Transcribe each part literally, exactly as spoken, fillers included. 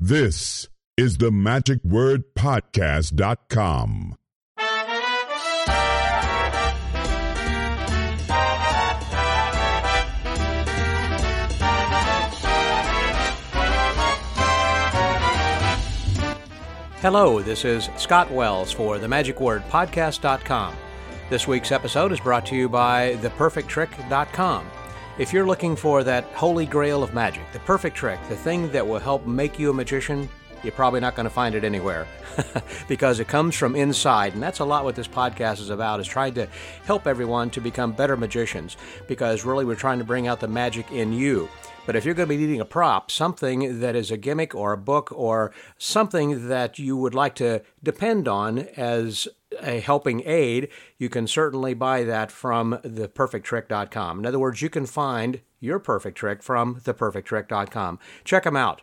This is the magic word podcast dot com. Hello, this is Scott Wells for the magic word podcast dot com. This week's episode is brought to you by the perfect trick dot com. If you're looking for that holy grail of magic, the perfect trick, the thing that will help make you a magician, you're probably not going to find it anywhere because it comes from inside. And that's a lot what this podcast is about, is trying to help everyone to become better magicians, because really we're trying to bring out the magic in you. But if you're going to be needing a prop, something that is a gimmick or a book or something that you would like to depend on as a helping aid, you can certainly buy that from the perfect trick dot com. In other words, you can find your perfect trick from the perfect trick dot com. Check them out.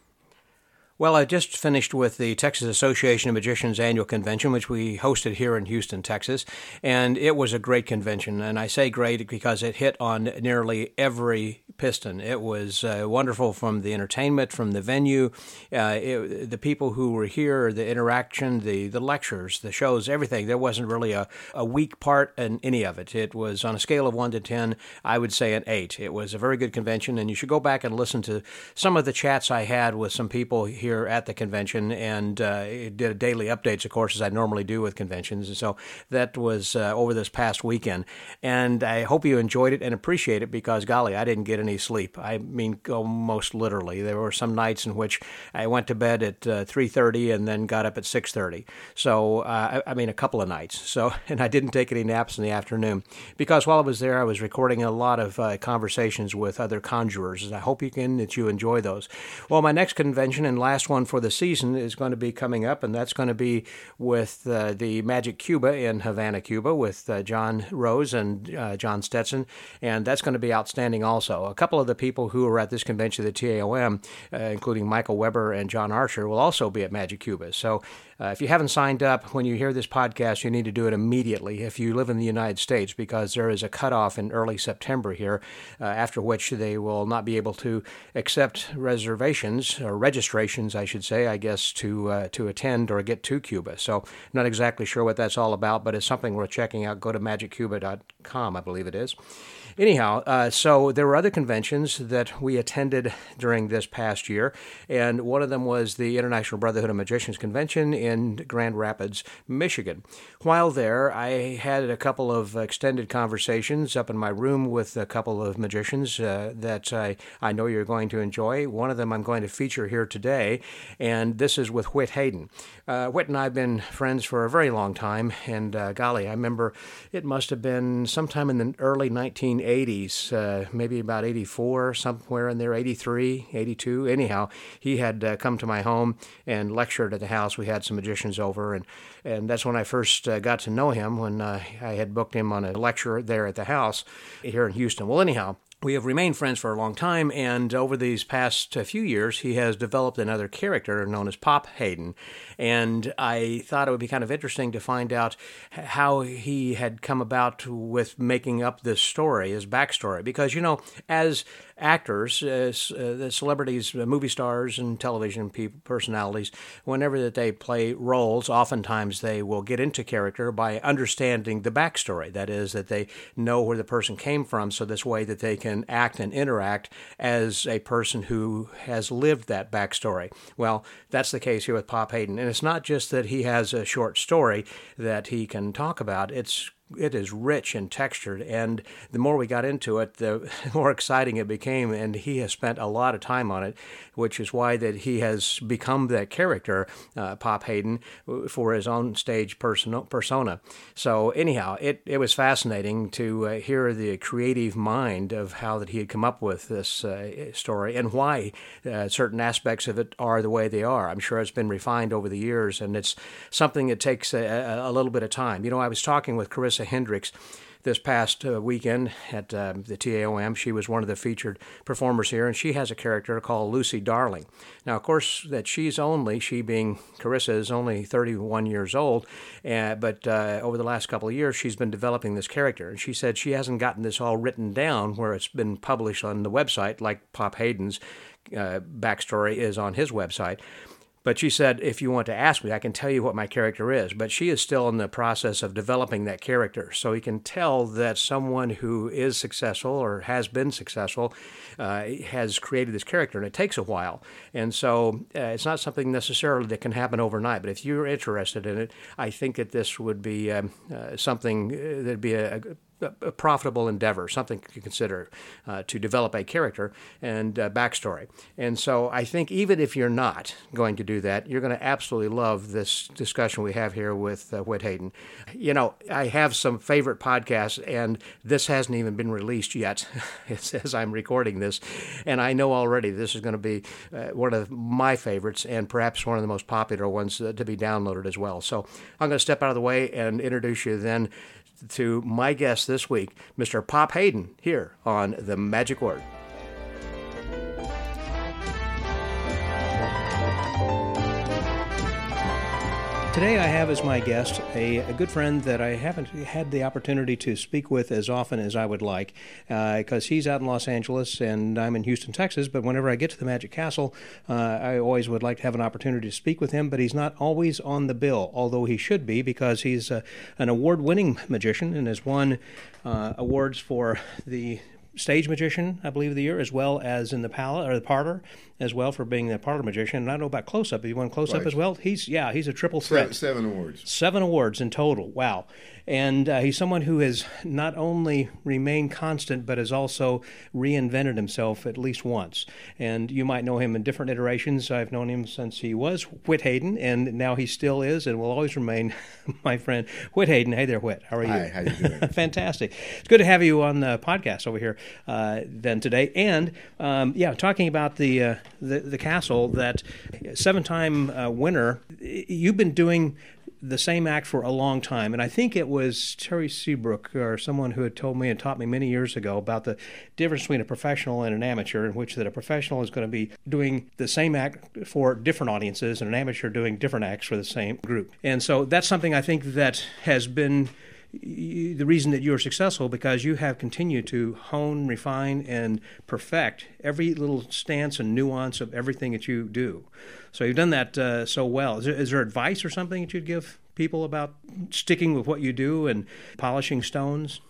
Well, I just finished with the Texas Association of Magicians annual convention, which we hosted here in Houston, Texas, and it was a great convention. And I say great because it hit on nearly every piston. It was uh, wonderful from the entertainment, from the venue, uh, it, the people who were here, the interaction, the, the lectures, the shows, everything. There wasn't really a, a weak part in any of it. It was on a scale of one to ten, I would say an eight. It was a very good convention, and you should go back and listen to some of the chats I had with some people here at the convention, and uh, it did daily updates, of course, as I normally do with conventions. And so that was uh, over this past weekend. And I hope you enjoyed it and appreciate it, because, golly, I didn't get any sleep. I mean, almost literally. There were some nights in which I went to bed at uh, three thirty and then got up at six thirty. So, uh, I, I mean, a couple of nights. So, and I didn't take any naps in the afternoon, because while I was there, I was recording a lot of uh, conversations with other conjurers, and I hope you can, that you enjoy those. Well, my next convention and last one for the season is going to be coming up, and that's going to be with uh, the Magic Cuba in Havana, Cuba, with uh, John Rose and uh, John Stetson, and that's going to be outstanding also. A couple of the people who are at this convention, the T A O M, uh, including Michael Weber and John Archer, will also be at Magic Cuba. So uh, if you haven't signed up, when you hear this podcast, you need to do it immediately if you live in the United States, because there is a cutoff in early September here, uh, after which they will not be able to accept reservations, or registrations, I should say, I guess, to uh, to attend or get to Cuba. So not exactly sure what that's all about, but it's something worth checking out. Go to magic cuba dot com, I believe it is. Anyhow, uh, so there were other conventions that we attended during this past year, and one of them was the International Brotherhood of Magicians Convention in Grand Rapids, Michigan. While there, I had a couple of extended conversations up in my room with a couple of magicians uh, that I, I know you're going to enjoy. One of them I'm going to feature here today, and this is with Whit Hayden. Uh, Whit and I have been friends for a very long time, and uh, golly, I remember it must have been sometime in the early nineteen eighties, uh, maybe about eighty-four, somewhere in there, eighty-three, eighty-two. Anyhow, he had uh, come to my home and lectured at the house. We had some magicians over, and, and that's when I first uh, got to know him, when uh, I had booked him on a lecture there at the house here in Houston. Well, anyhow, we have remained friends for a long time, and over these past few years, he has developed another character known as Pop Hayden. And I thought it would be kind of interesting to find out how he had come about with making up this story, his backstory. Because, you know, as actors, uh, uh, the celebrities, uh, movie stars and television pe- personalities, whenever that they play roles, oftentimes they will get into character by understanding the backstory. That is, that they know where the person came from, so this way that they can act and interact as a person who has lived that backstory. Well, that's the case here with Pop Hayden. And it's not just that he has a short story that he can talk about. It's It is rich and textured, and the more we got into it, the more exciting it became, and he has spent a lot of time on it, which is why that he has become that character, uh, Pop Hayden, for his own stage person- persona. So anyhow, it, it was fascinating to uh, hear the creative mind of how that he had come up with this uh, story, and why uh, certain aspects of it are the way they are. I'm sure it's been refined over the years, and it's something that takes a, a little bit of time. You know, I was talking with Carissa Hendricks this past uh, weekend at uh, the T A O M. She was one of the featured performers here, and she has a character called Lucy Darling. Now, of course, that she's only, she being Carissa, is only thirty-one years old, uh, but uh, over the last couple of years, she's been developing this character. And she said she hasn't gotten this all written down where it's been published on the website, like Pop Hayden's uh, backstory is on his website. But she said, if you want to ask me, I can tell you what my character is. But she is still in the process of developing that character. So you can tell that someone who is successful or has been successful uh, has created this character, and it takes a while. And so uh, it's not something necessarily that can happen overnight. But if you're interested in it, I think that this would be um, uh, something that would be a, a a profitable endeavor, something to consider uh, to develop a character and uh, backstory. And so I think even if you're not going to do that, you're going to absolutely love this discussion we have here with uh, Whit Haydon. You know, I have some favorite podcasts, and this hasn't even been released yet as I'm recording this. And I know already this is going to be uh, one of my favorites and perhaps one of the most popular ones uh, to be downloaded as well. So I'm going to step out of the way and introduce you then to my guest this week, Mister Pop Haydon, here on The Magic Word. Today I have as my guest a, a good friend that I haven't had the opportunity to speak with as often as I would like, because uh, he's out in Los Angeles and I'm in Houston, Texas, but whenever I get to the Magic Castle, uh, I always would like to have an opportunity to speak with him, but he's not always on the bill, although he should be, because he's uh, an award-winning magician and has won uh, awards for the Stage Magician, I believe, of the year, as well as in the pal- or the parlor, as well, for being the parlor magician. And I don't know about close-up. Have you won close-up Right. as well? He's yeah, he's a triple threat. Seven, seven awards. Seven awards in total. Wow. And uh, he's someone who has not only remained constant, but has also reinvented himself at least once. And you might know him in different iterations. I've known him since he was Whit Haydon, and now he still is and will always remain my friend, Whit Haydon. Hey there, Whit. How are you? Hi, how you doing? Fantastic. It's good to have you on the podcast over here uh, then today. And, um, yeah, talking about the, uh, the, the castle, that seven-time uh, winner, you've been doing the same act for a long time. And I think it was Terry Seabrook or someone who had told me and taught me many years ago about the difference between a professional and an amateur, in which that a professional is going to be doing the same act for different audiences and an amateur doing different acts for the same group. And so that's something I think that has been the reason that you're successful, because you have continued to hone, refine, and perfect every little stance and nuance of everything that you do. So you've done that uh, so well. Is there, is there advice or something that you'd give people about sticking with what you do and polishing stones?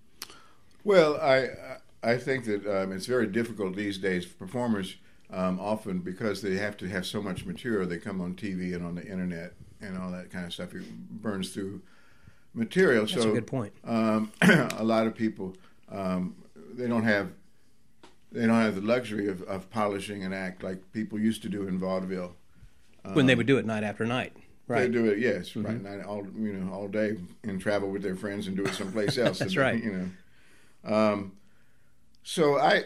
Well, I I think that um, it's very difficult these days for performers, um, often because they have to have so much material. They come on T V and on the internet and all that kind of stuff. It burns through material. That's so, a good point. Um, a lot of people, um, they don't have they don't have the luxury of, of polishing an act like people used to do in vaudeville. Um, when they would do it night after night. Right. They do it, yes, Mm-hmm. right, night, all you know, all day, and travel with their friends and do it someplace else. That's and, right. You know, um, so I,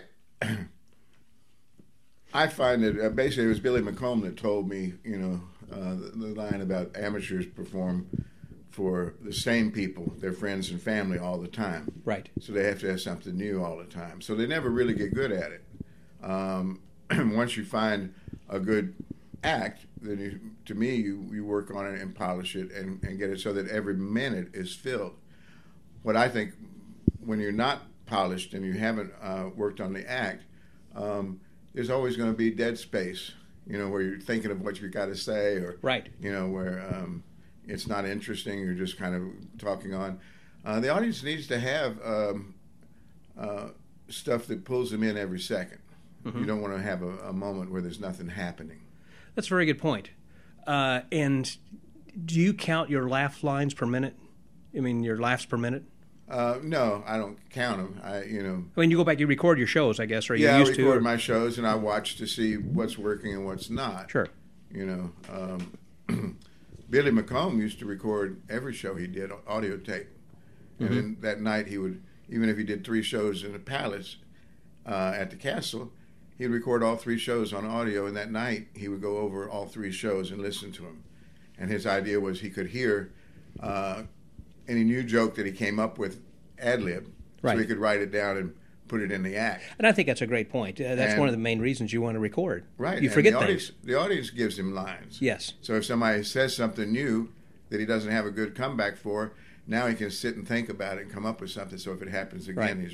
I find that uh, basically it was Billy McComb that told me, you know, uh, the, the line about amateurs perform for the same people, their friends and family, all the time. Right. So they have to have something new all the time. So they never really get good at it. Um, once you find a good act, then you, to me, you, you work on it and polish it and, and get it so that every minute is filled. What I think, when you're not polished and you haven't uh, worked on the act, um, there's always going to be dead space, you know, where you're thinking of what you got to say, or, right. you know, where um, it's not interesting, you're just kind of talking on. Uh, the audience needs to have um, uh, stuff that pulls them in every second. Mm-hmm. You don't want to have a, a moment where there's nothing happening. That's a very good point. Uh, and do you count your laugh lines per minute? I mean, your laughs per minute? Uh, no, I don't count them. I, you know. I mean, you go back, you record your shows, I guess, or you yeah, used I to. record or... my shows and I watch to see what's working and what's not. Sure. You know, um, Billy McComb used to record every show he did, audio tape. And Mm-hmm. then that night he would, even if he did three shows in the Palace uh, at the Castle, he'd record all three shows on audio, and that night he would go over all three shows and listen to them. And his idea was he could hear uh, any new joke that he came up with ad-lib, right. so he could write it down and put it in the act. And I think that's a great point. Uh, that's and, one of the main reasons you want to record. Right. You and forget the audience, things. The audience gives him lines. Yes. So if somebody says something new that he doesn't have a good comeback for, now he can sit and think about it and come up with something, so if it happens again, right. he's ready.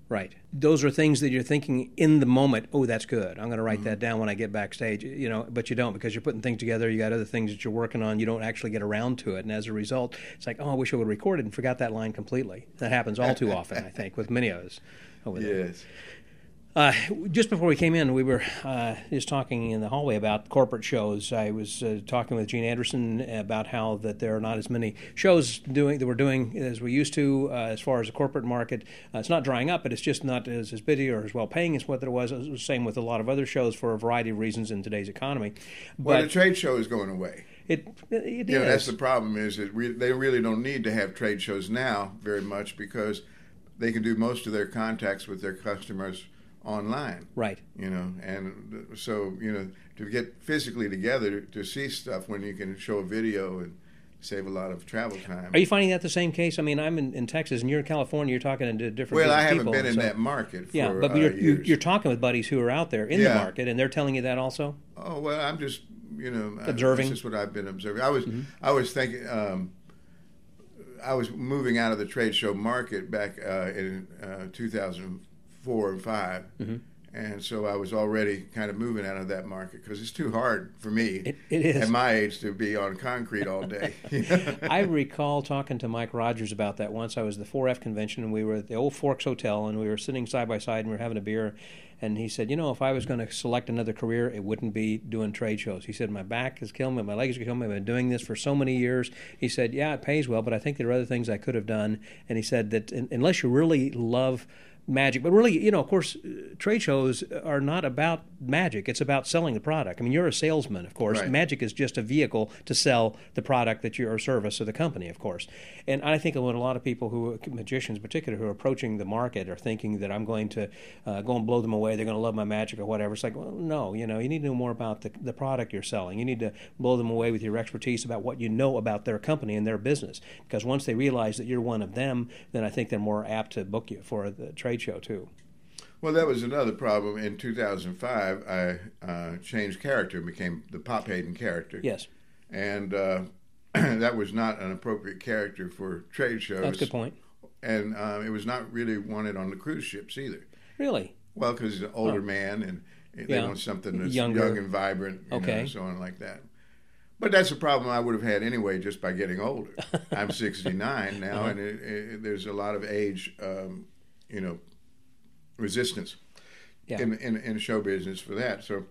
Right. Those are things that you're thinking in the moment, oh, that's good. I'm going to write mm-hmm. that down when I get backstage, you know, but you don't because you're putting things together. You got other things that you're working on. You don't actually get around to it. And as a result, it's like, oh, I wish I would have recorded and forgot that line completely. That happens all too often, I think, with many of us. Over there. Yes. Uh, just before we came in, we were uh, just talking in the hallway about corporate shows. I was uh, talking with Gene Anderson about how that there are not as many shows doing that we're doing as we used to uh, as far as the corporate market. Uh, it's not drying up, but it's just not as, as busy or as well paying as what it was. It was the same with a lot of other shows for a variety of reasons in today's economy. But well, the trade show is going away. It, it you is. know, that's the problem is that we, they really don't need to have trade shows now very much because they can do most of their contacts with their customers online. Right. You know, and so, you know, to get physically together to, to see stuff when you can show a video and save a lot of travel time. Are you finding that the same case? I mean, I'm in, in Texas and you're in California. You're talking to different Well, I haven't people, been in so. that market for Yeah, but uh, you're, years. you're talking with buddies who are out there in yeah. the market and they're telling you that also? Oh, well, I'm just, you know, observing. I, this is what I've been observing. I was, mm-hmm. I was thinking, um, I was moving out of the trade show market back uh, in uh, two thousand four and five. Mm-hmm. And so I was already kind of moving out of that market because it's too hard for me it, it is. at my age to be on concrete all day. I recall talking to Mike Rogers about that once. I was at the four F convention, and we were at the Old Forks Hotel, and we were sitting side by side, and we were having a beer. And he said, you know, if I was going to select another career, it wouldn't be doing trade shows. He said, my back is killing me, my legs are killing me. I've been doing this for so many years. He said, yeah, it pays well, but I think there are other things I could have done. And he said that in, unless you really love magic, but really, you know, of course, uh, trade shows are not about magic. It's about selling the product. I mean, you're a salesman, of course. Right. Magic is just a vehicle to sell the product that you're, or service of the company, of course. And I think when a lot of people who, magicians in particular, who are approaching the market are thinking that I'm going to uh, go and blow them away, they're going to love my magic or whatever. It's like, well, no, you know, you need to know more about the, the product you're selling. You need to blow them away with your expertise about what you know about their company and their business. Because once they realize that you're one of them, then I think they're more apt to book you for the trade show too. Well, that was another problem. In two thousand five, I uh, changed character and became the Pop Hayden character. Yes. And uh, that was not an appropriate character for trade shows. That's a good point. And uh, it was not really wanted on the cruise ships either. Really? Well, because he's an older oh. man and they yeah. want something that's Younger. young and vibrant, you okay. know, and so on like that. But that's a problem I would have had anyway just by getting older. I'm sixty-nine now, uh-huh. and it, it, there's a lot of age, um, you know, resistance yeah. in, in in show business for that. So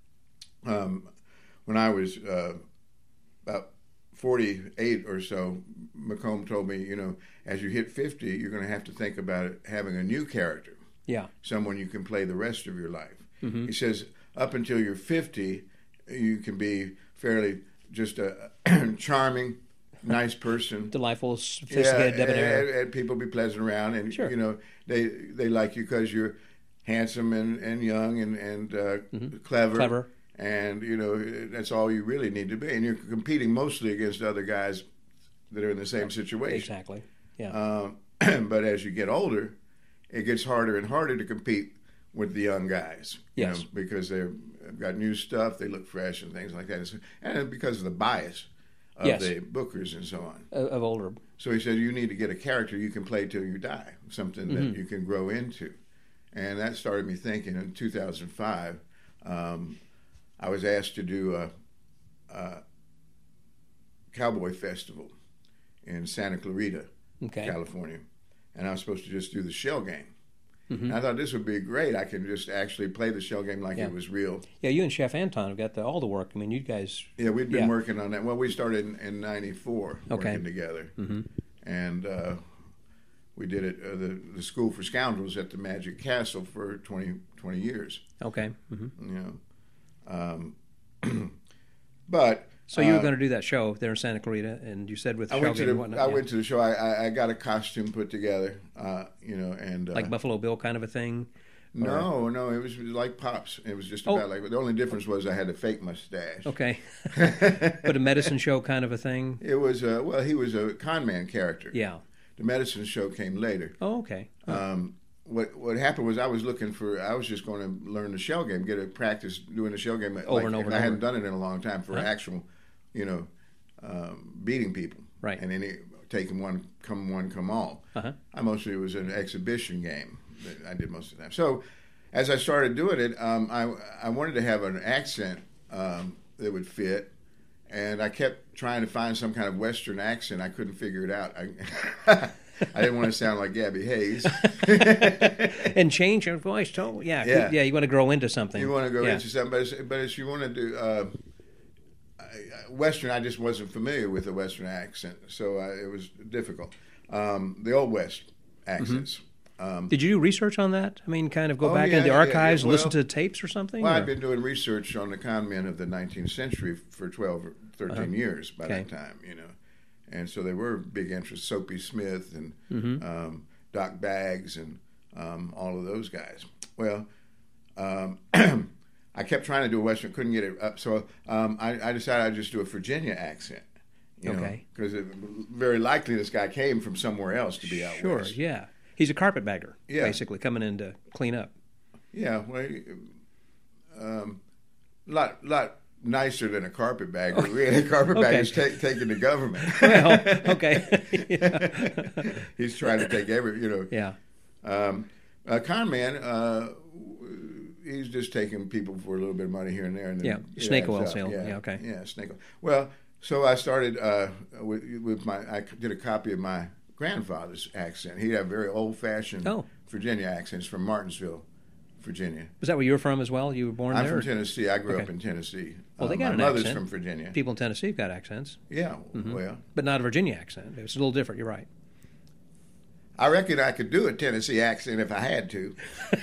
um, when I was uh, about forty-eight or so, McComb told me, you know, as you hit fifty, you're going to have to think about it, having a new character. Yeah. Someone you can play the rest of your life. Mm-hmm. He says up until you're fifty, you can be fairly just a charming, nice person, delightful, sophisticated, yeah, debonair, and, and people be pleasant around, and sure. you know they they like you because you're handsome and, and young and and uh, mm-hmm. clever, clever, and you know that's all you really need to be, and you're competing mostly against other guys that are in the same situation. Exactly. Yeah. Um, but as you get older, it gets harder and harder to compete with the young guys. You yes. know, because they've got new stuff, they look fresh and things like that, and because of the bias of yes. the bookers and so on. Of, of older. So he said, you need to get a character you can play till you die, something mm-hmm. that you can grow into. And that started me thinking. In two thousand five, um, I was asked to do a, a cowboy festival in Santa Clarita, okay. California. And I was supposed to just do the shell game. Mm-hmm. And I thought this would be great. I can just actually play the shell game like yeah. it was real. Yeah, you and Chef Anton have got the, all the work. I mean, you guys... Yeah, we'd been yeah. working on that. Well, we started in, in ninety-four okay. working together. Mm-hmm. And uh, we did it, uh, the, the School for Scoundrels at the Magic Castle for twenty, twenty years. Okay. Mm-hmm. You know. Um, but... So you were uh, going to do that show there in Santa Clarita, and you said with I shell went to game the and whatnot. I yeah. went to the show. I, I, I got a costume put together, uh, you know, and uh, like Buffalo Bill kind of a thing. No, or? no, it was like Pops. It was just oh. about like the only difference was I had a fake mustache. Okay, but a medicine show kind of a thing. It was a, well, he was a con man character. Yeah, the medicine show came later. Oh, okay. Huh. Um, what what happened was I was looking for I was just going to learn the shell game, get a practice doing the shell game over like, and over. And and I hadn't over. done it in a long time for huh? actual, you know. Um, beating people, right? And then it, taking one, come one, come all. Uh-huh. I mostly it was an exhibition game, I did most of the time. So as I started doing it, um, I I wanted to have an accent um, that would fit, and I kept trying to find some kind of Western accent. I couldn't figure it out. I, I didn't want to sound like Gabby Hayes. And change your voice, too. Yeah, Yeah. yeah. You want to grow into something. You want to go yeah. into something, but, it's, but if you want to do uh, Western, I just wasn't familiar with the Western accent, so I, it was difficult. Um, the Old West accents. Mm-hmm. Um, Did you do research on that? I mean, kind of go Oh, back yeah, into the yeah, archives yeah. and listen Well- to tapes or something? well, or- I've been doing research on the con men of the nineteenth century for twelve or thirteen Uh-huh. years by Okay. that time, you know. And so they were big interests, Soapy Smith and Mhm. um, Doc Baggs and um, all of those guys. Well, um, I kept trying to do a Western, couldn't get it up, so um, I, I decided I'd just do a Virginia accent. You Okay. Because very likely this guy came from somewhere else to be out Sure, west. yeah. He's a carpetbagger, Yeah. basically, coming in to clean up. Yeah, well, um, lot lot nicer than a carpetbagger. Really, a carpetbagger's Okay. ta- taking the government. Well, okay. Yeah. He's trying to take every, you know. Yeah. Um, a con man, uh, he's just taking people for a little bit of money here and there. And then Yeah, it snake adds oil up. sale. Yeah, Yeah, okay. Yeah, snake oil. Well, so I started uh, with, with my, I did a copy of my grandfather's accent. He had a very old-fashioned Oh. Virginia accent. He's from Martinsville, Virginia. Was that where you were from as well? You were born I'm there? from Tennessee. I grew Okay. up in Tennessee. Well, they Uh, got my an mother's accent. from Virginia. People in Tennessee have got accents, Yeah, Mm-hmm. well, but not a Virginia accent. It's a little different. You're right. I reckon I could do a Tennessee accent if I had to.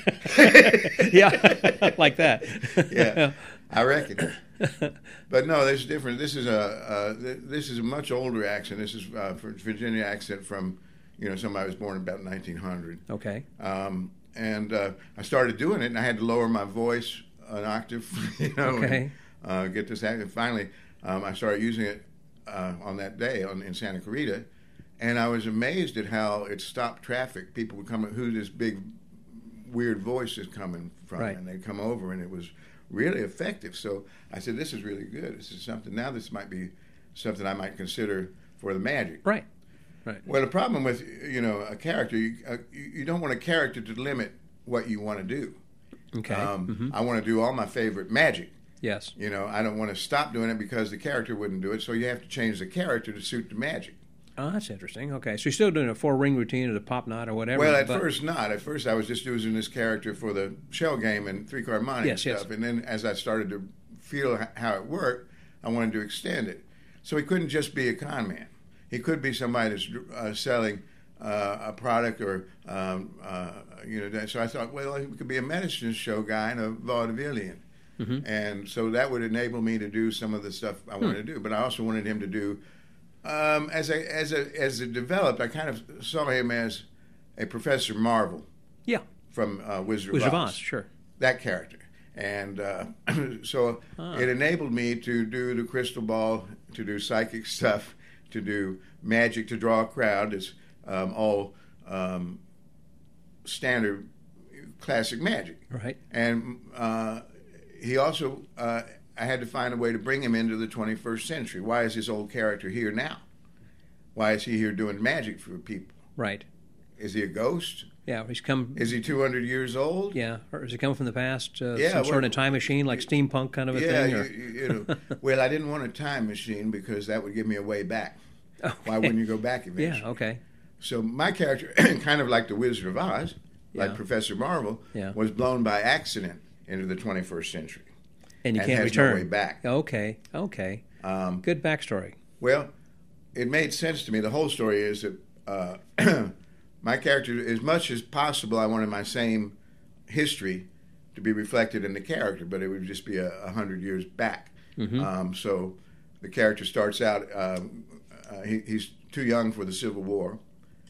Yeah, like that. Yeah, I reckon. But no, there's different. This is a uh, th- this is a much older accent. This is uh, for Virginia accent from, you know, somebody was born about nineteen hundred. Okay. Um, and uh, I started doing it, and I had to lower my voice an octave, you know, Okay. and uh, get this accent. Finally, um, I started using it uh, on that day on, in Santa Clarita, and I was amazed at how it stopped traffic. People would come, who this big weird voice is coming from, Right. and they'd come over, and it was really effective. So I said, this is really good. This is something, now this might be something I might consider for the magic. Right. Right. Well, the problem with, you know, a character, you, uh, you you don't want a character to limit what you want to do. Okay. Um, Mhm. I want to do all my favorite magic. Yes. You know, I don't want to stop doing it because the character wouldn't do it. So you have to change the character to suit the magic. Oh, that's interesting. Okay, so you're still doing a four-ring routine or the pop knot or whatever. Well, at but- first not. At first I was just using this character for the shell game and three-card money Yes, and yes. stuff. And then as I started to feel h- how it worked, I wanted to extend it. So he couldn't just be a con man. He could be somebody that's uh, selling uh, a product or, um, uh, you know, that- so I thought, well, he could be a medicine show guy and a vaudevillian. Mm-hmm. And so that would enable me to do some of the stuff I wanted to do. But I also wanted him to do, um, as I, as a, as it developed, I kind of saw him as a Professor Marvel Yeah. from uh, Wizard, Wizard of of Oz. Oz, sure. That character. And uh, so Ah. it enabled me to do the crystal ball, to do psychic stuff, to do magic, to draw a crowd. It's um, all um, standard classic magic. Right. And uh, he also, uh, I had to find a way to bring him into the twenty-first century. Why is this old character here now? Why is he here doing magic for people? Right. Is he a ghost? Yeah, he's come. Is he two hundred years old? Yeah, or is he coming from the past? Uh, Yeah, some sort well, of time machine, like steampunk kind of a yeah, thing. you, Or... you you know. Well, I didn't want a time machine because that would give me a way back. Okay. Why wouldn't you go back eventually? Yeah. Okay. So my character, kind of like the Wizard of Oz, like Yeah. Professor Marvel, Yeah. was blown by accident into the twenty-first century. And you And can't has no return. way back. Okay. Okay. Um, Good backstory. Well, it made sense to me. The whole story is that uh, my character, as much as possible, I wanted my same history to be reflected in the character, but it would just be a, a hundred years back. Mhm. Um, so the character starts out, um, uh, he, he's too young for the Civil War.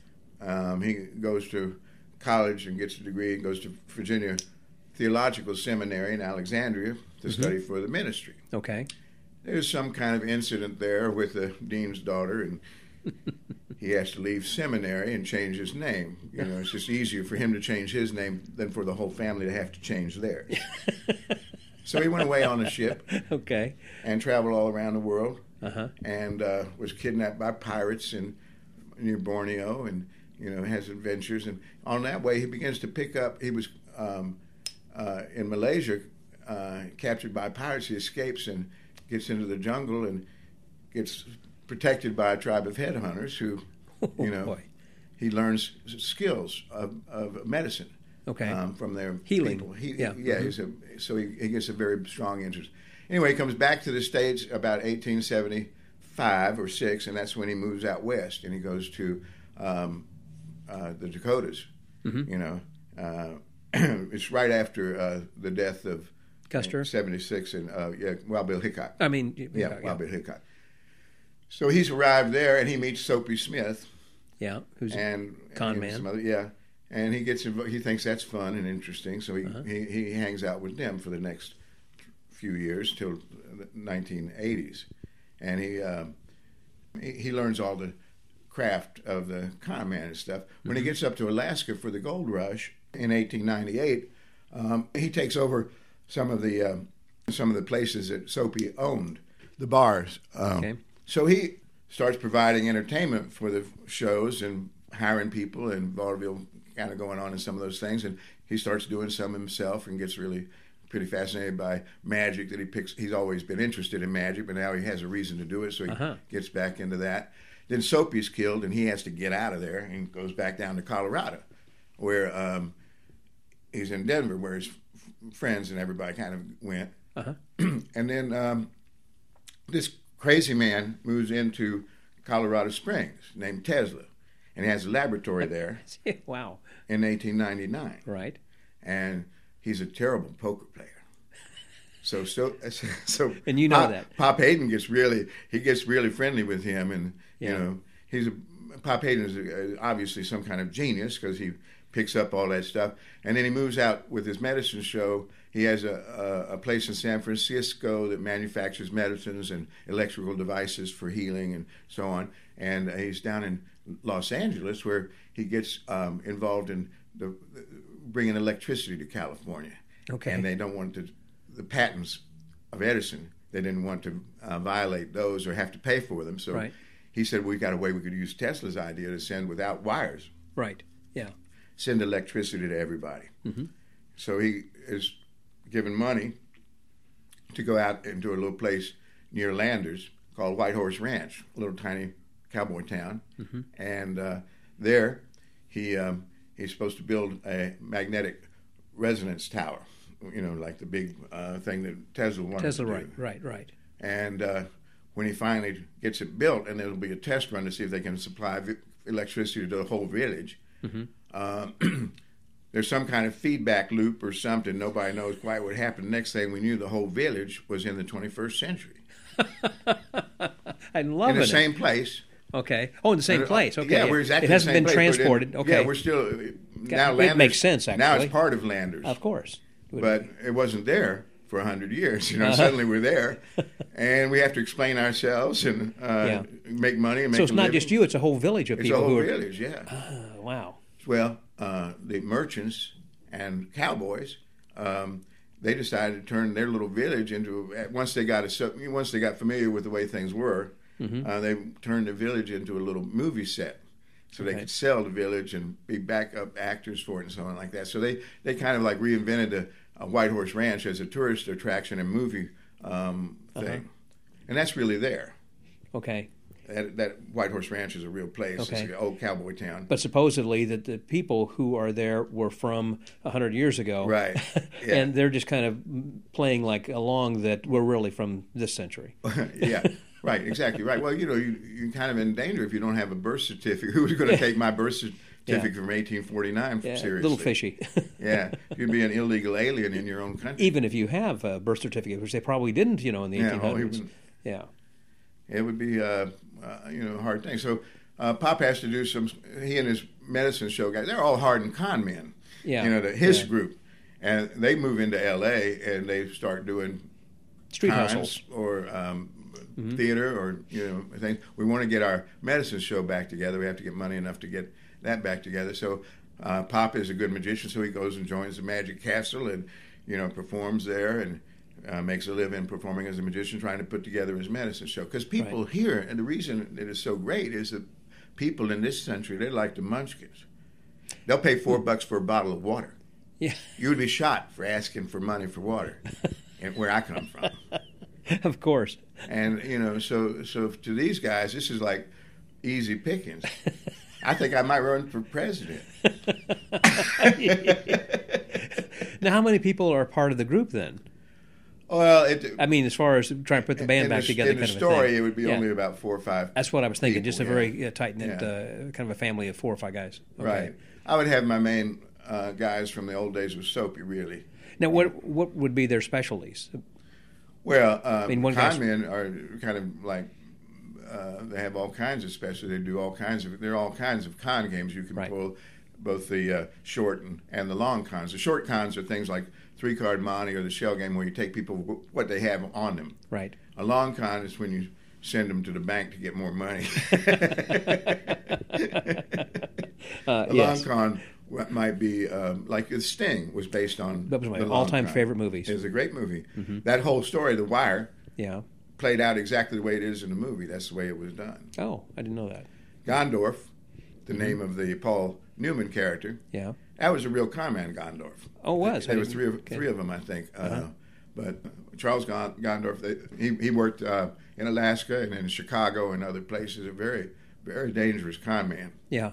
Um, he goes to college and gets a degree and goes to Virginia Theological Seminary in Alexandria to study for the ministry. Okay. There's some kind of incident there with the dean's daughter, and he has to leave seminary and change his name. You know, it's just easier for him to change his name than for the whole family to have to change theirs. So he went away on a ship Okay. and traveled all around the world, Uh huh. and uh, was kidnapped by pirates in near Borneo, and you know, has adventures, and on that way he begins to pick up. He was um, uh, in Malaysia, uh, captured by pirates. He escapes and gets into the jungle and gets protected by a tribe of headhunters who, you know, Boy. he learns skills of, of medicine. Okay. Um, from their Healing. people. He, Yeah. yeah. Mm-hmm. He's a, so he, he gets a very strong interest. Anyway, he comes back to the States about eighteen seventy-five or six, and that's when he moves out west and he goes to um, uh, the Dakotas. Mm-hmm. You know, uh, it's right after uh, the death of Custer? seventy-six and uh, yeah, Wild Bill Hickok. I mean, yeah, yeah, Wild Bill Hickok. So he's arrived there and he meets Soapy Smith. yeah, who's And con and man. some other, yeah. And he gets invo- he thinks that's fun and interesting, so he, Uh-huh. he he hangs out with them for the next few years till the nineteen eighties, and he um, he, he learns all the craft of the con man and stuff. When Mm-hmm. he gets up to Alaska for the gold rush in eighteen ninety-eight, um, he takes over some of the um, some of the places that Soapy owned, the bars. Um, Okay. So he starts providing entertainment for the shows and hiring people and vaudeville kind of going on in some of those things, and he starts doing some himself and gets really pretty fascinated by magic that he picks. He's always been interested in magic, but now he has a reason to do it, so he Uh-huh. gets back into that. Then Soapy's killed, and he has to get out of there and goes back down to Colorado, where um, he's in Denver, where his f- friends and everybody kind of went. Uh-huh. And then um, this crazy man moves into Colorado Springs named Tesla, and he has a laboratory there Wow. in eighteen ninety-nine. Right. And he's a terrible poker player. So so so. And you know Pop, that. Pop Hayden gets really he gets really friendly with him, and Yeah. you know he's a Pop Hayden is a, obviously some kind of genius because he picks up all that stuff, and then he moves out with his medicine show. He has a, a, a place in San Francisco that manufactures medicines and electrical devices for healing and so on. And he's down in Los Angeles where he gets um, involved in the, bringing electricity to California. Okay. And they don't want to, the patents of Edison, they didn't want to uh, violate those or have to pay for them. So Right. he said, we got a way we could use Tesla's idea to send without wires, Right. Yeah. send electricity to everybody. Mm-hmm. So he is given money to go out into a little place near Landers called White Horse Ranch, a little tiny cowboy town. Mm-hmm. And uh, there he um, he's supposed to build a magnetic resonance tower, you know, like the big uh, thing that Tesla wanted Tesla, to do. right, right, right. And uh, when he finally gets it built, and there'll be a test run to see if they can supply vi- electricity to the whole village, Mm-hmm. uh, there's some kind of feedback loop or something. Nobody knows quite what happened. Next thing we knew, the whole village was in the twenty-first century. I'm loving in the it. same place. Okay. Oh, in the same And, uh, place. Okay. Yeah, we're exactly it hasn't the same been place, but in- transported. Okay. Yeah, we're still now. it Landers, makes sense, Now actually. it's part of Landers. Of course. Would But be. it wasn't there for a hundred years. You know, Uh-huh. suddenly we're there, and we have to explain ourselves and uh, Yeah. make money and make. So it's a not living. just you; it's a whole village of It's people a whole who are. village. Yeah. Oh, wow. Well, uh, the merchants and cowboys, um, they decided to turn their little village into. Once they got a, once they got familiar with the way things were, Mm-hmm. uh, they turned the village into a little movie set, so they Okay. could sell the village and be backup actors for it and so on like that. So they, they kind of like reinvented the uh, White Horse Ranch as a tourist attraction and movie um, thing, Uh-huh. and that's really there. Okay. That, that White Horse Ranch is a real place. Okay. It's an old cowboy town. But supposedly that the people who are there were from a hundred years ago, Right. Yeah. and they're just kind of playing like along that we're really from this century. Yeah, right, exactly right. Well, you know, you, you're kind of in danger if you don't have a birth certificate. Who's going to take my birth certificate from eighteen forty-nine Yeah, a seriously? little fishy. Yeah, you'd be an illegal alien in your own country. Even if you have a birth certificate, which they probably didn't, you know, in the Yeah, eighteen well, he hundreds. wouldn't- Yeah. It would be, uh, uh, you know, a hard thing. So uh, Pop has to do some. He and his medicine show guys, they're all hardened con men. Yeah. You know, the, his Yeah. group, and they move into L A and they start doing Street cons hustles. or um, Mm-hmm. theater or you know things. We want to get our medicine show back together. We have to get money enough to get that back together. So uh, Pop is a good magician, so he goes and joins the Magic Castle and you know performs there and uh, makes a living performing as a magician, trying to put together his medicine show. Because people Right. here, and the reason it is so great is that people in this country, they're like the Munchkins. They'll pay four bucks for a bottle of water. Yeah. You would be shot for asking for money for water, and where I come from. Of course. And, you know, so so to these guys, this is like easy pickings. I think I might run for president. Now, how many people are part of the group then? Well, it, I mean, as far as trying to put the band in back the, together, in kind the of story, a thing. it would be Yeah. only about four or five. That's what I was thinking. people, Just a yeah. very uh, tight knit, Yeah. uh, kind of a family of four or five guys. Okay. Right. I would have my main uh, guys from the old days with Soapy, really. Now, what what would be their specialties? Well, uh, I mean, one con guy's- men are kind of like uh, they have all kinds of specialties. They do all kinds of there are all kinds of con games you can Right. pull, both the uh, short and, and the long cons. The short cons are things like three card monte or the shell game, where you take people w- what they have on them. Right. A long con is when you send them to the bank to get more money. Uh, A yes. long con w- might be um, like the Sting was based on. That was my the long all-time con. favorite movies. It was a great movie. That whole story, The Wire, Yeah. played out exactly the way it is in the movie. That's the way it was done. Oh, I didn't know that. Gondorf, the name of the Paul Newman character, Yeah. that was a real con man, Gondorf. Oh, it was? I There were didn't- three of, okay. three of them, I think. Uh, Uh-huh. But Charles Gon- Gondorf, they, he, he worked uh, in Alaska and in Chicago and other places. A very, very dangerous con man. Yeah.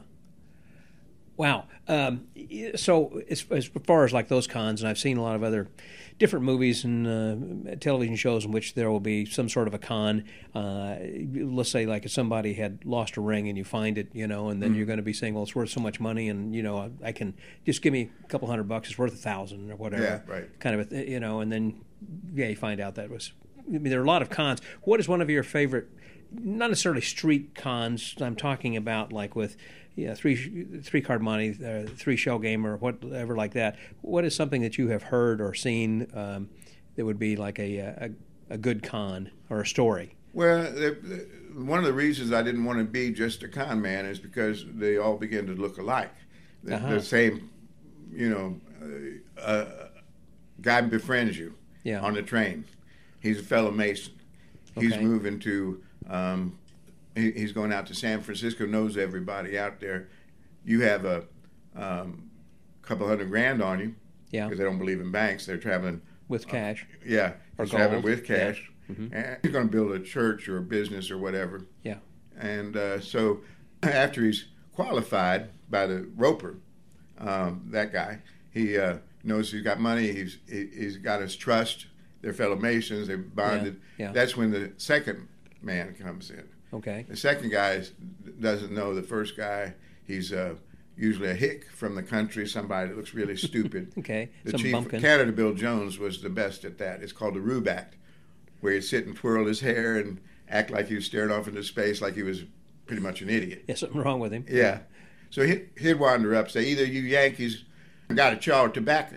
Wow. Um, so as, as far as like those cons, and I've seen a lot of other different movies and uh, television shows in which there will be some sort of a con. Uh, let's say like if somebody had lost a ring and you find it, you know, and then Mm-hmm. you're going to be saying, well, it's worth so much money, and you know, I, I can just give me a couple hundred bucks. It's worth a thousand or whatever. Yeah, right. Kind of, a th- you know, and then yeah, you find out that was. I mean, there are a lot of cons. What is one of your favorite? Not necessarily street cons. I'm talking about like with yeah, three three card money, uh, three shell game, or whatever like that. What is something that you have heard or seen um, that would be like a, a a good con or a story? Well, the, the, one of the reasons I didn't want to be just a con man is because they all begin to look alike. The, Uh-huh. the same, you know, uh, uh, guy befriends you Yeah. on the train. He's a fellow Mason. He's Okay. moving to, um, he, he's going out to San Francisco, knows everybody out there. You have a um, couple hundred grand on you Yeah, because they don't believe in banks. They're traveling with cash. yeah, Or he's traveling gold. with cash. Yeah. Mhm. And he's going to build a church or a business or whatever. Yeah. And uh, so after he's qualified by the Roper, um, that guy, he uh, knows he's got money. He's he, he's got his trust. They're fellow Masons. They're bonded. Yeah, yeah. That's when the second man comes in. Okay. The second guy is, doesn't know the first guy. He's uh, usually a hick from the country, somebody that looks really stupid. Okay. The Some chief bumpkin. of Canada, Bill Jones, was the best at that. It's called the Rube Act, where he'd sit and twirl his hair and act like he was staring off into space, like he was pretty much an idiot. Yeah, something wrong with him. Yeah. So he'd, he'd wander up, say, either you Yankees got a chaw of tobacco.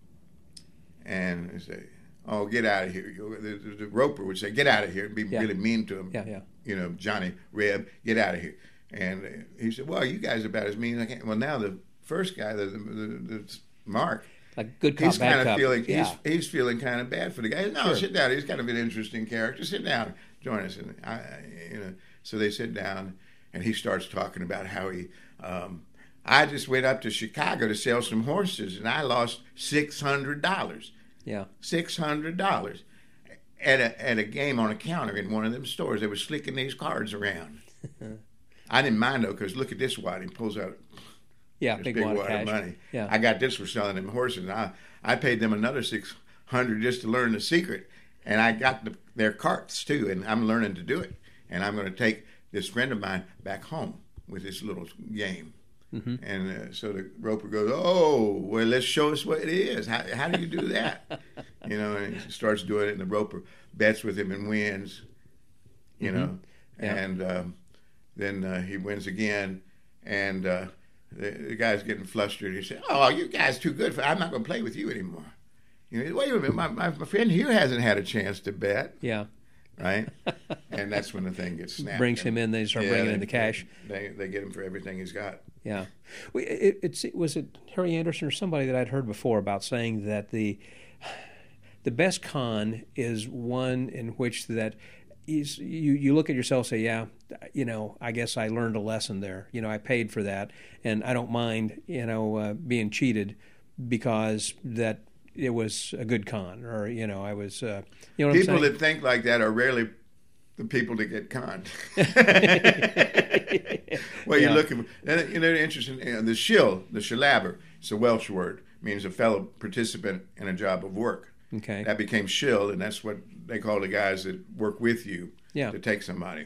And he'd say, oh, get out of here. The, the, the Roper would say, get out of here, and be Yeah. really mean to him. Yeah, yeah. You know, Johnny Reb, get out of here. And uh, he said, well, you guys are about as mean as I can. Well, now the first guy, the, the, the, the Mark, Like good cop, he's bad kind of cop. feeling yeah. he's, he's feeling kind of bad for the guy. No, Sure. sit down. He's kind of an interesting character. Sit down, join us. And I, I- you know, so they sit down, and he starts talking about how he. Um, I just went up to Chicago to sell some horses, and I lost six hundred dollars. Yeah. Six hundred dollars at a at a game on a counter in one of them stores. They were slicking these cards around. I didn't mind though, because look at this wad. He pulls out Yeah, this big, big wad of wad cash. of money. Yeah. I got this for selling them horses. And I I paid them another six hundred just to learn the secret, and I got the, their carts too. And I'm learning to do it. And I'm going to take this friend of mine back home with this little game. Mm-hmm. And uh, so the Roper goes, oh, well, let's show us what it is. How, how do you do that? You know, and he starts doing it, and the Roper bets with him and wins, you know. Yeah. And um, then uh, he wins again, and uh, the, the guy's getting flustered. He said, oh, you guys too good for I'm not going to play with you anymore. You know, wait a minute, my, my, my friend here hasn't had a chance to bet, Yeah. right? And that's when the thing gets snapped. Brings him in, they start Yeah, bringing they- in the cash. They, they get him for everything he's got. Yeah, we, it, it's was it Harry Anderson or somebody that I'd heard before about saying that the the best con is one in which that he's, you, you look at yourself and say, yeah, you know, I guess I learned a lesson there. You know, I paid for that, and I don't mind, you know, uh, being cheated because that it was a good con, or, you know, I was, uh, you know what people I'm saying? that think like that are rarely the people that get conned. Well, you're Yeah. looking, you know, interesting, you know, the shill, the shillabber, it's a Welsh word, means a fellow participant in a job of work. Okay. That became shill, and that's what they call the guys that work with you Yeah. to take somebody.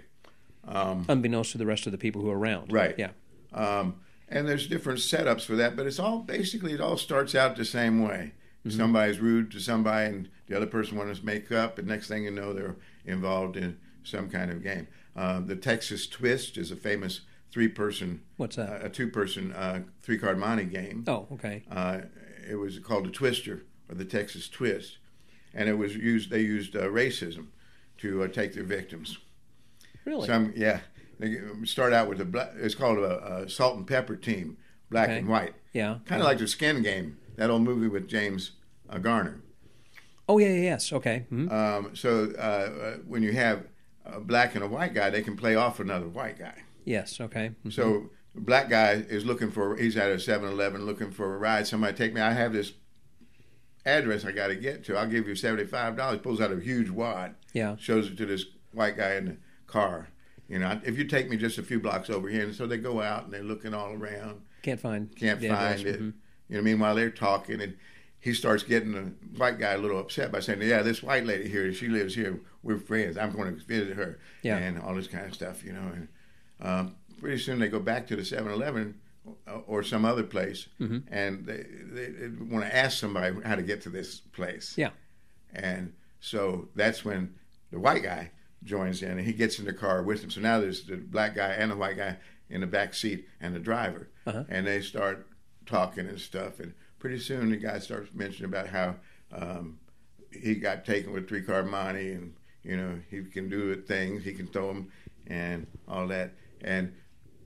Um, Unbeknownst to the rest of the people who are around. Right. Yeah. Um, and there's different setups for that, but it's all basically it all starts out the same way. Mm-hmm. Somebody's rude to somebody, and the other person wants to make up, and next thing you know, they're involved in some kind of game. Uh, the Texas Twist is a famous three-person, What's that? Uh, a two-person uh, three-card monte game. Oh, okay. Uh, it was called the Twister or the Texas Twist, and it was used. They used uh, racism to uh, take their victims. Really? Some, yeah. They start out with a black, it's called a, a salt and pepper team, black Okay. and white. Yeah. Kind of like the Skin Game, that old movie with James uh, Garner. Oh, yeah, yeah, yes. Okay. Mhm. Um, so uh, uh, when you have a black and a white guy, they can play off another white guy. Yes, okay. Mhm. So the black guy is looking for, he's at a seven eleven looking for a ride. Somebody take me, I have this address I got to get to. I'll give you seventy-five dollars. Pulls out a huge wad. Yeah. Shows it to this white guy in the car. You know, if you take me just a few blocks over here. And so they go out and they're looking all around. Can't find Can't the find address. it. Mhm. You know, meanwhile they're talking, and he starts getting the white guy a little upset by saying, yeah, this white lady here, she lives here. We're friends. I'm going to visit her. Yeah. And all this kind of stuff, you know. And um, pretty soon they go back to the seven eleven or some other place, Mm-hmm. and they, they, they want to ask somebody how to get to this place. Yeah. And so that's when the white guy joins in, and he gets in the car with him. So now there's the black guy and the white guy in the back seat and the driver. Uh-huh. And they start talking and stuff. And pretty soon the guy starts mentioning about how um, he got taken with three-card monte, and, you know, he can do things, he can throw them and all that. And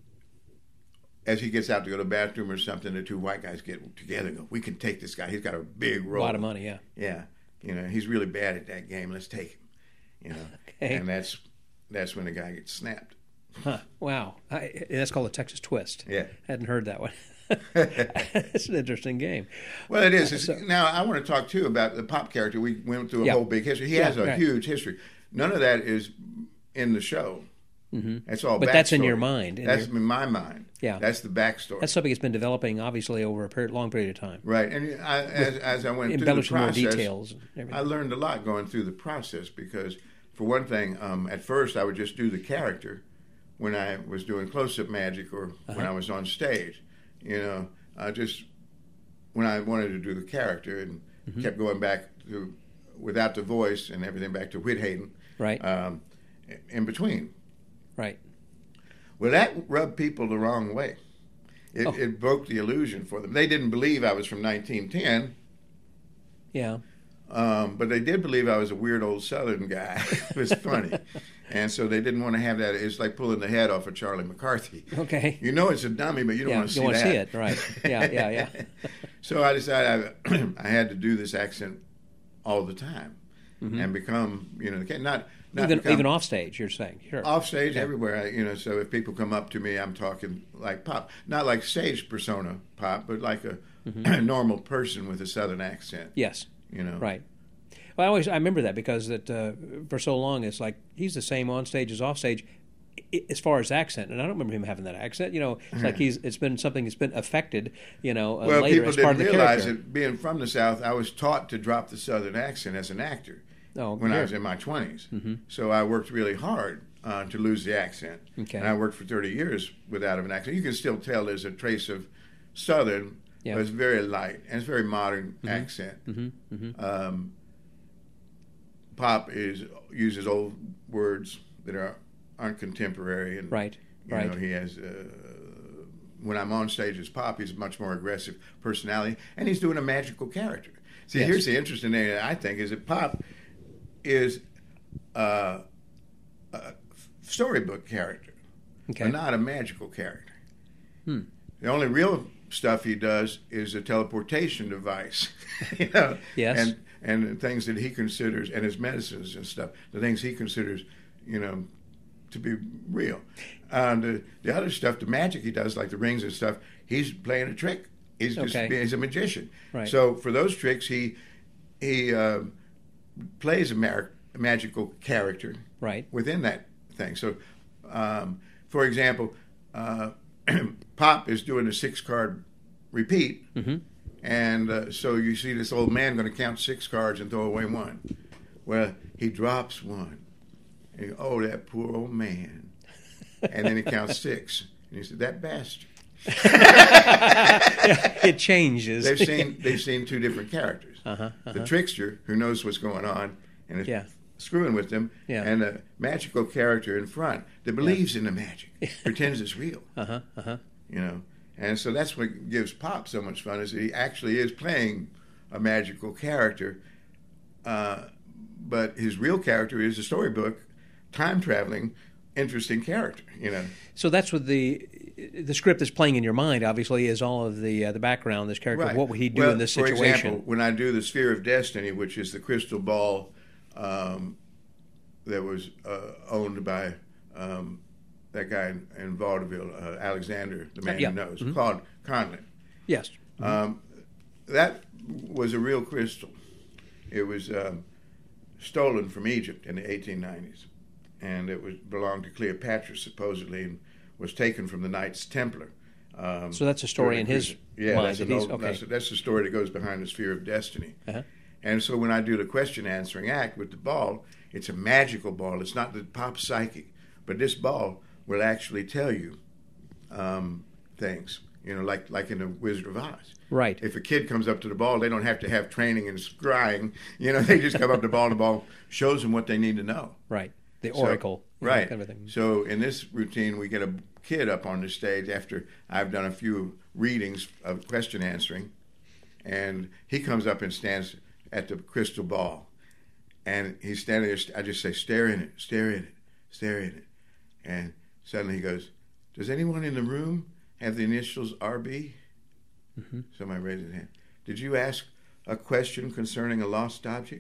as he gets out to go to the bathroom or something, the two white guys get together and go, we can take this guy. He's got a big A role. lot of money, yeah. Yeah. You know, he's really bad at that game. Let's take him. You know, Okay. and that's that's when the guy gets snapped. Huh. Wow. I, that's called a Texas Twist. Yeah. Hadn't heard that one. It's an interesting game. Well, it is. It's, So- now, I want to talk, too, about the Pop character. We went through a Yeah. whole big history. He Yeah, has a right. huge history. None of that is in the show. Mm-hmm. That's all But that's in backstory. your mind, in That's your- in my mind. Yeah. That's the backstory. That's something that's been developing, obviously, over a period, long period of time. Right. And I, as, as I went through the Embellishing more process, details and everything. I learned a lot going through the process because, for one thing, um, at first I would just do the character when I was doing close-up magic or when Uh-huh. I was on stage. You know, I just, when I wanted to do the character and Mm-hmm. kept going back to, without the voice and everything, back to Whit Hayden. Right. Um, in between. Right. Well, that rubbed people the wrong way. It, Oh. it broke the illusion for them. They didn't believe I was from nineteen ten. Yeah. Um, but they did believe I was a weird old Southern guy. It was funny. And so they didn't want to have that. It's like pulling the head off of Charlie McCarthy. Okay. You know it's a dummy, but you don't Yeah, want to you see want to that. see it, right? Yeah, yeah, yeah. So I decided I, I had to do this accent all the time and become, you know, the- not, not Even become even off stage, you're saying. Sure. off stage everywhere. I, you know, so if people come up to me, I'm talking like Pop, not like stage persona Pop, but like a normal person with a Southern accent. Yes. You know, Right. Well, I always I remember that because that uh, for so long it's like he's the same on stage as off stage, i- as far as accent, and I don't remember him having that accent. You know, it's like he's it's been something that's been affected. You know, uh, Well, later people as part didn't of the realize character. that being from the South, I was taught to drop the Southern accent as an actor Oh, when I sure. was in my twenties. Mm-hmm. So I worked really hard uh, to lose the accent. Okay. And I worked for thirty years without an accent. You can still tell there's a trace of Southern, Yeah. but it's very light and it's very modern accent. Mm-hmm. Mm-hmm. Um, Pop is uses old words that are aren't contemporary, and Right. you Right. know, he has. Uh, when I'm on stage as Pop, he's a much more aggressive personality, and he's doing a magical character. See, Yes. here's the interesting thing that I think is that Pop is uh, a storybook character, Okay. but not a magical character. Hmm. The only real stuff he does is a teleportation device, you know, Yes. and and the things that he considers, and his medicines and stuff, the things he considers, you know, to be real. Uh, the, the other stuff, the magic he does, like the rings and stuff, he's playing a trick. He's just Okay. he's a magician. Right. So for those tricks, he he uh, plays a, mar- a magical character Right. within that thing. So, um, for example, uh, Pop is doing a six card repeat, Mm-hmm. and uh, so you see this old man going to count six cards and throw away one. Well, he drops one. And you go, oh, that poor old man. And then he counts six. And he said, that bastard. It changes. They've seen they've seen two different characters. Uh-huh, uh-huh. The trickster, who knows what's going on and is Yeah. screwing with them, Yeah. and a magical character in front that believes in the magic, pretends it's real. Uh-huh, uh-huh. You know, and so that's what gives Pop so much fun, is that he actually is playing a magical character, uh, but his real character is a storybook, time traveling, interesting character. You know. So that's what the the script is playing in your mind. Obviously, is all of the uh, the background. This character. Right. What would he do well, in this For situation? example, when I do the Sphere of Destiny, which is the crystal ball um, that was uh, owned by um, that guy in, in Vaudeville, uh, Alexander, the man Yeah. who knows, Mhm. Claude Conlon. Yes. Um, that was a real crystal. It was um, stolen from Egypt in the eighteen nineties, and it was belonged to Cleopatra supposedly, and was taken from the Knights Templar. Um, So that's a story in his yeah, mind that's, that an he's- old, okay. that's, that's the story that goes behind the Sphere of Destiny. Uh-huh. And so when I do the question answering act with the ball, it's a magical ball. It's not the Pop psychic, but this ball will actually tell you um, things. You know, like like in the Wizard of Oz. Right. If a kid comes up to the ball, they don't have to have training and scrying. You know, they just come up to the ball, and the ball shows them what they need to know. Right. The So- oracle. you know, right. kind of a thing. So in this routine, we get a kid up on the stage after I've done a few readings of question answering, and he comes up and stands at the crystal ball, and he's standing there. I just say, "Stare in it, stare in it, stare in it," and suddenly he goes, "Does anyone in the room have the initials R B?" Mm-hmm. Somebody raised his hand. "Did you ask a question concerning a lost object?"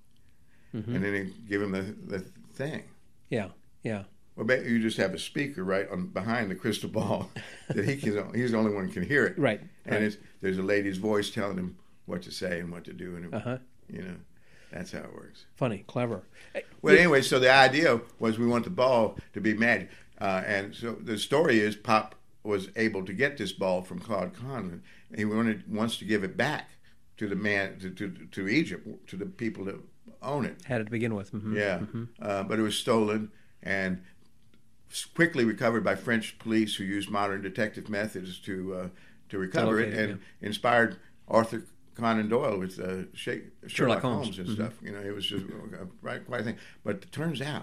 Mm-hmm. And then he give him the the thing. Yeah. Yeah. Well, maybe you just have a speaker right on behind the crystal ball that he can. He's the only one who can hear it. Right. And right. it's, there's a lady's voice telling him what to say and what to do, and Uh-huh. you know, that's how it works. Funny, clever. Well, Yeah. anyway, so the idea was we want the ball to be magic, uh, and so the story is Pop was able to get this ball from Claude Conlon. He wanted wants to give it back to the man to to, to Egypt, to the people that own it. Had it to begin with. Mm-hmm. Yeah, uh, but it was stolen and quickly recovered by French police who used modern detective methods to uh, to recover locate it, it, and inspired Arthur Conan Doyle with uh, Sherlock, Sherlock Holmes, Holmes. and Mm-hmm. stuff. You know, it was just uh, right, quite a thing. But it turns out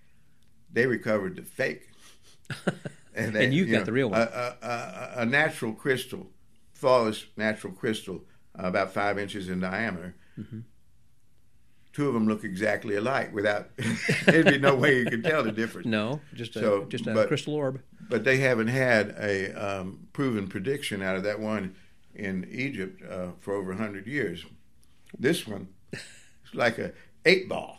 they recovered the fake, And they- you got know, the real one. A, a, a, a natural crystal, flawless natural crystal, uh, about five inches in diameter. Mm-hmm. Two of them look exactly alike. Without there'd be no way you could tell the difference. No, just a, So, just a but- crystal orb. But they haven't had a um, proven prediction out of that one in Egypt uh, for over a hundred years. This one is like a eight ball,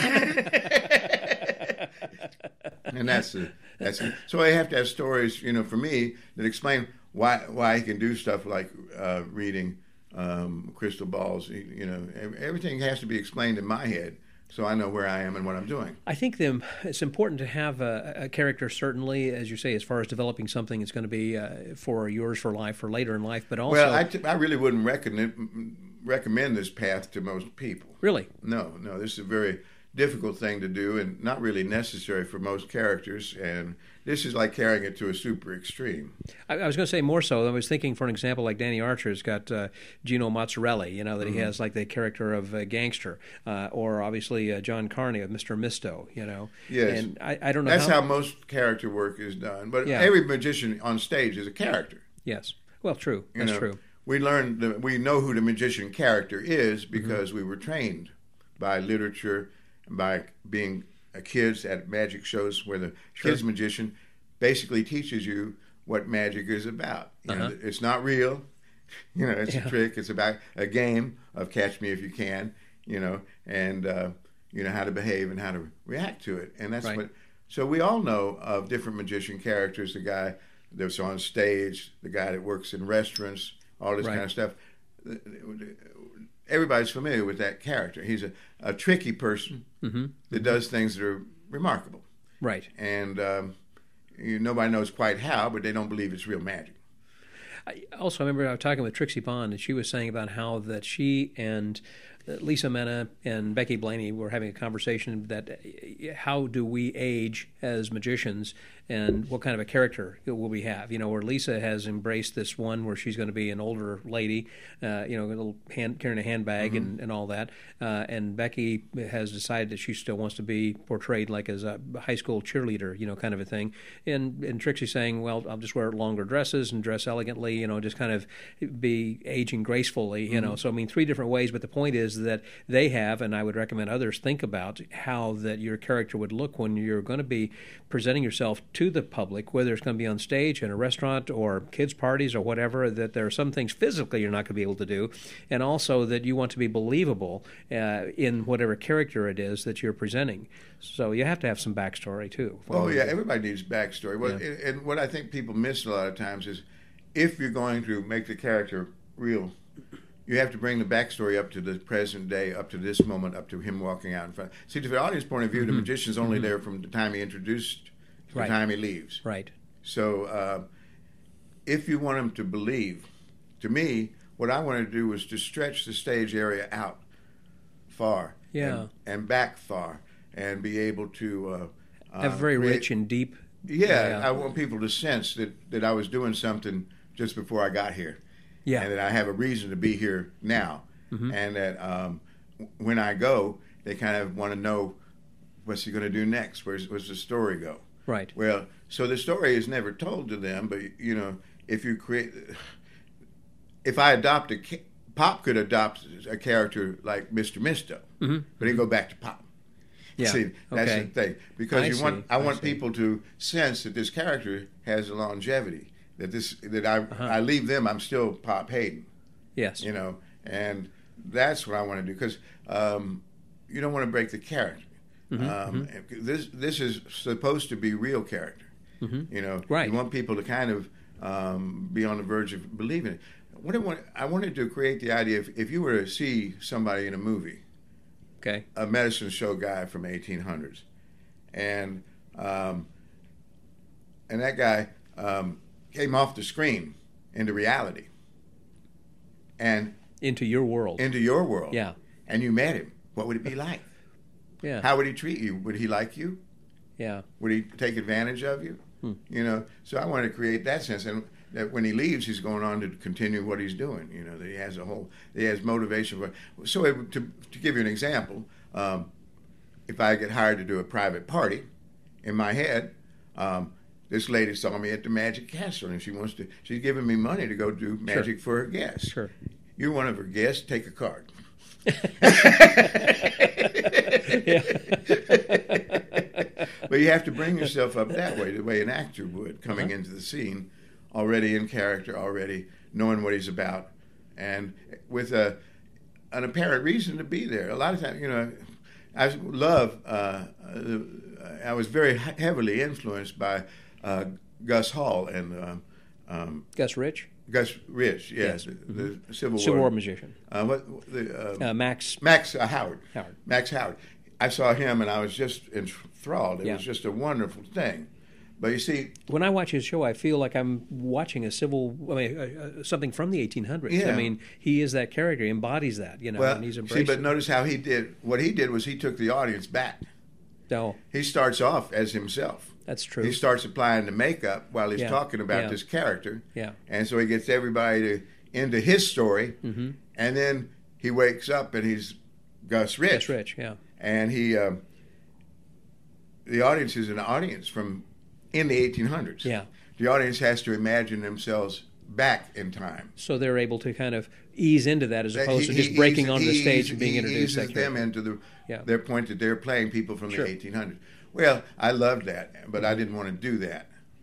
and that's the that's the, so I have to have stories, you know, for me that explain why why he can do stuff like uh, reading um, crystal balls. You you know, ev- everything has to be explained in my head, so I know where I am and what I'm doing. I think them, it's important to have a, a character, certainly, as you say, as far as developing something it's going to be uh, for yours for life, for later in life, but also... Well, I, t- I really wouldn't recommend recommend this path to most people. Really? No, no, this is a very difficult thing to do and not really necessary for most characters. And this is like carrying it to a super extreme. I, I was going to say more so. I was thinking, for an example, like Danny Archer's got uh, Gino Mozzarella, you know, that Mm-hmm. he has like the character of a gangster, uh, or obviously uh, John Carney of Mister Misto, you know. Yes. And I, I don't know That's how... how most character work is done. But Yeah. every magician on stage is a character. Yes. Well, true. You That's know, true. We learn the, we know who the magician character is Mm-hmm. because we were trained by literature and by being uh, kids at magic shows where the Sure. kids magician basically teaches you what magic is about. You know, Uh-huh. it's not real. You know, it's Yeah. a trick. It's about a game of catch me if you can. You know, and uh, you know, how to behave and how to react to it. And that's Right. what. So we all know of different magician characters. The guy that's on stage, the guy that works in restaurants, all this Right. kind of stuff. Everybody's familiar with that character. He's a, a tricky person Mm-hmm. that does things that are remarkable. Right. And um, you, nobody knows quite how, but they don't believe it's real magic. I also remember I was talking with Trixie Bond, and she was saying about how that she and Lisa Mena and Becky Blaney were having a conversation that uh, how do we age as magicians, and what kind of a character will we have? You know, where Lisa has embraced this one where she's going to be an older lady, uh, you know, a little hand, carrying a handbag Mm-hmm. and, and all that, uh, and Becky has decided that she still wants to be portrayed like as a high school cheerleader, you know, kind of a thing. And and Trixie saying, well, I'll just wear longer dresses and dress elegantly, you know, just kind of be aging gracefully, you know. So I mean, three different ways, but the point is that they have, and I would recommend others think about how that your character would look when you're going to be presenting yourself to the public, whether it's going to be on stage in a restaurant or kids' parties or whatever, that there are some things physically you're not going to be able to do, and also that you want to be believable uh, in whatever character it is that you're presenting. So you have to have some backstory too. Oh yeah, everybody needs backstory. Well, Yeah. and, and what I think people miss a lot of times is if you're going to make the character real, you have to bring the backstory up to the present day, up to this moment, up to him walking out in front. See, to the audience point of view, the magician's only there from the time he introduced to Right. the time he leaves. Right. So uh, if you want him to believe, to me, what I wanted to do was to stretch the stage area out far Yeah. and, and back far and be able to uh, uh, Have very create- rich and deep. yeah, Yeah. I want people to sense that, that I was doing something just before I got here. Yeah. And that I have a reason to be here now. Mm-hmm. And that um, w- when I go, they kind of want to know what's he going to do next? Where's, where's the story go? Right. Well, so the story is never told to them, but, you know, if you create... If I adopt a... ca- Pop could adopt a character like Mister Misto, Mm-hmm. but he go back to Pop. Yeah. See, that's Okay. the thing. Because I you want, see. I I want see. people to sense that this character has a longevity. That this, that I, Uh-huh. I leave them, I'm still Pop Hayden. Yes. You know, and that's what I want to do because um, you don't want to break the character. Mm-hmm. Um, This, this is supposed to be real character. Mm-hmm. You know, Right. you want people to kind of um, be on the verge of believing it. What I, want, I wanted to create the idea if, if you were to see somebody in a movie, Okay. a medicine show guy from eighteen hundreds, and um, and that guy um, came off the screen into reality and Into your world. into your world, Yeah. and you met him. What would it be like? Yeah. How would he treat you? Would he like you? Yeah. Would he take advantage of you? Hmm. You know, so I wanted to create that sense, and that when he leaves, he's going on to continue what he's doing. You know, that he has a whole, he has motivation for. So it, to to give you an example, um, if I get hired to do a private party, in my head, um, this lady saw me at the Magic Castle, and she wants to. She's giving me money to go do magic for her guests. Sure. You're one of her guests. Take a card. But you have to bring yourself up that way, the way an actor would, coming Uh-huh. into the scene, already in character, already knowing what he's about, and with a an apparent reason to be there. A lot of times, you know, I love. Uh, uh, I was very heavily influenced by uh, Gus Hall and um, um, Gus Rich, Gus Rich. Yes. Yes, the, the Civil War. Civil War magician. Uh, what the uh, Uh, Max. Max uh, Howard. Howard. Max Howard. I saw him and I was just enthralled. It Yeah. was just a wonderful thing. But you see, When I watch his show, I feel like I'm watching a civil, I mean, uh, uh, something from the eighteen hundreds. Yeah. I mean, he is that character, he embodies that, you know, well, and he's see, embraced but it. notice how he did. What he did was he took the audience back. No, He starts off as himself. that's true. He starts applying the makeup while he's Yeah. talking about Yeah. this character. Yeah. And so he gets everybody to, into his story. Mm-hmm. And then he wakes up and he's Gus Rich. Gus Rich, yeah. And he, um, the audience is an audience from in the eighteen hundreds. Yeah. The audience has to imagine themselves back in time. So they're able to kind of ease into that as That opposed he- to just he breaking eases- onto the he stage eases- and being he introduced. eases That them character. into the Yeah. their point that they're playing people from Sure. the eighteen hundreds. Well, I loved that, but I didn't want to do that.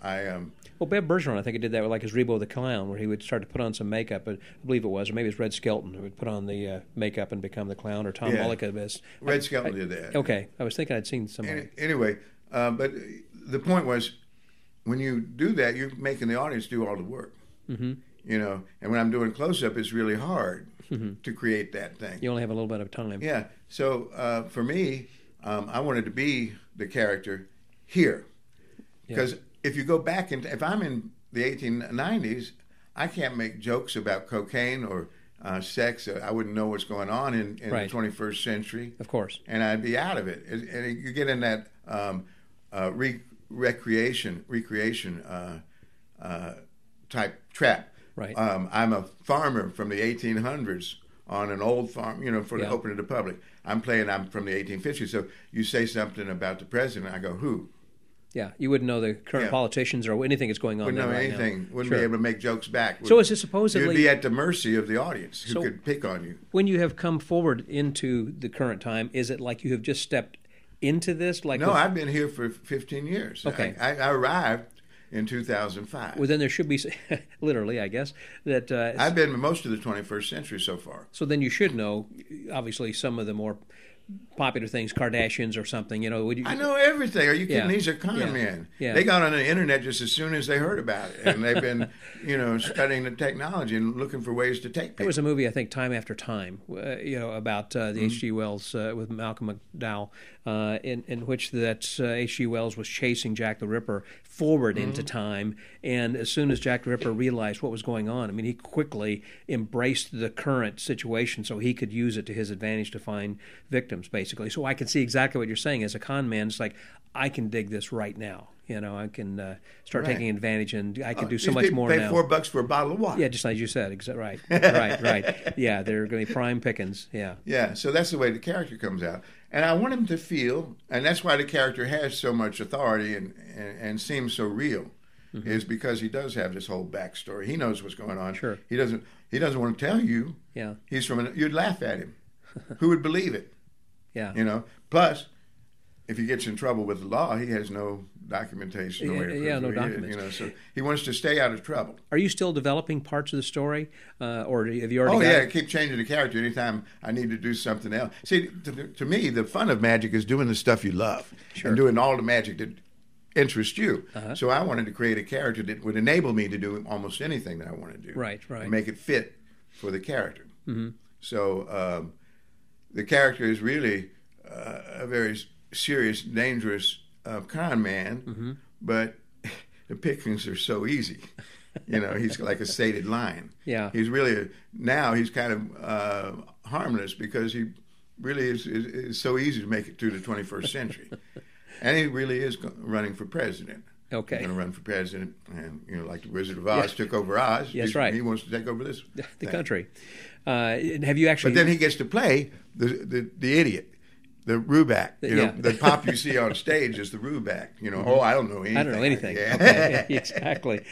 I um. Well, Bev Bergeron, I think he did that with like his Rebo the Clown, where he would start to put on some makeup. I believe it was, or maybe it was Red Skelton who would put on the uh, makeup and become the clown, or Tom Yeah. Mullica. Best. Red I, Skelton I, did that. Okay, I was thinking I'd seen somebody. Any, anyway, uh, but the point was, when you do that, you're making the audience do all the work. Mm-hmm. You know, and when I'm doing close up, it's really hard mm-hmm. to create that thing. You only have a little bit of time. Yeah. So uh, for me, um, I wanted to be the character here, because yeah. if you go back and if I'm in the eighteen nineties, I can't make jokes about cocaine or uh, sex. I wouldn't know what's going on in, in right. the twenty-first century. Of course. And I'd be out of it. And you get in that um, uh, re- recreation, recreation uh, uh, type trap. Right. Um, I'm a farmer from the eighteen hundreds on an old farm, you know, for yeah. the open to the public. I'm playing, I'm from the eighteen fifties. So you say something about the president, I go, who? Yeah, you wouldn't know the current yeah. politicians or anything that's going on Wouldn't there know right anything. now. Wouldn't sure. be able to make jokes back. So is it supposedly... You'd be at the mercy of the audience who so could pick on you. When you have come forward into the current time, is it like you have just stepped into this? Like No, with, I've been here for fifteen years. Okay. I, I arrived in two thousand five. Well, then there should be, literally, I guess, that... Uh, I've been most of the twenty-first century so far. So then you should know, obviously, some of the more popular things, Kardashians or something, you know. Would you, I know everything. Are you kidding? Yeah. These are con yeah. men. Yeah. They got on the internet just as soon as they heard about it, and they've been, you know, studying the technology and looking for ways to take people. There was a movie, I think, Time After Time, uh, you know, about uh, the mm-hmm. H G. Wells uh, with Malcolm McDowell, uh, in in which that uh, H G. Wells was chasing Jack the Ripper forward mm-hmm. into time, and as soon as Jack the Ripper realized what was going on, I mean, he quickly embraced the current situation so he could use it to his advantage to find victims, basically. So I can see exactly what you're saying. As a con man, it's like, I can dig this right now. You know, I can uh, start right. taking advantage, and I can uh, do so much more pay now. Pay four bucks for a bottle of water. Yeah, just like you said. Exa- right, right, right. Yeah, they're going to be prime pickings. Yeah. Yeah, so that's the way the character comes out. And I want him to feel, and that's why the character has so much authority and, and, and seems so real, mm-hmm. is because he does have this whole backstory. He knows what's going on. Sure. He doesn't He doesn't want to tell you. Yeah. He's from an, you'd laugh at him. Who would believe it? Yeah. You know, plus, if he gets in trouble with the law, he has no documentation. No yeah, way to yeah, prove no who he documents. is, you know, so he wants to stay out of trouble. Are you still developing parts of the story, uh, or have you already? Oh got yeah, it? I keep changing the character anytime I need to do something else. See, to, to me, the fun of magic is doing the stuff you love Sure. and doing all the magic that interests you. Uh-huh. So I wanted to create a character that would enable me to do almost anything that I want to do. Right, right. And make it fit for the character. Mm-hmm. So um, the character is really uh, a very serious, dangerous uh, con man, mm-hmm. but the pickings are so easy. You know, he's like a sated lion. Yeah. He's really, a, now he's kind of uh, harmless because he really is, is, is so easy to make it through the twenty-first century. And he really is running for president. Okay. He's going to run for president, and, you know, like the Wizard of Oz Yeah. took over Oz. Yes, He's, right. He wants to take over this the thing. country. Uh, have you actually? But then he gets to play the the, the idiot. The Ruback, you know, Yeah. the pop you see on stage is the Ruback. You know, mm-hmm. oh, I don't know anything. I don't know anything. Yeah. Okay. Yeah, exactly.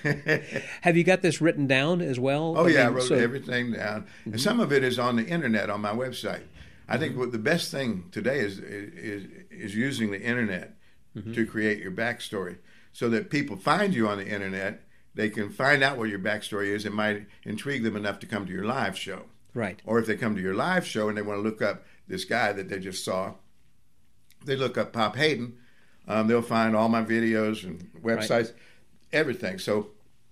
Have you got this written down as well? Oh, I yeah, I mean, wrote so- everything down. Mm-hmm. And some of it is on the internet on my website. I think what the best thing today is is, is using the internet mm-hmm. to create your backstory so that people find you on the internet. They can find out what your backstory is. It might intrigue them enough to come to your live show. Right. Or if they come to your live show and they want to look up this guy that they just saw, they look up Pop Hayden. Um, they'll find all my videos and websites, Right. everything. So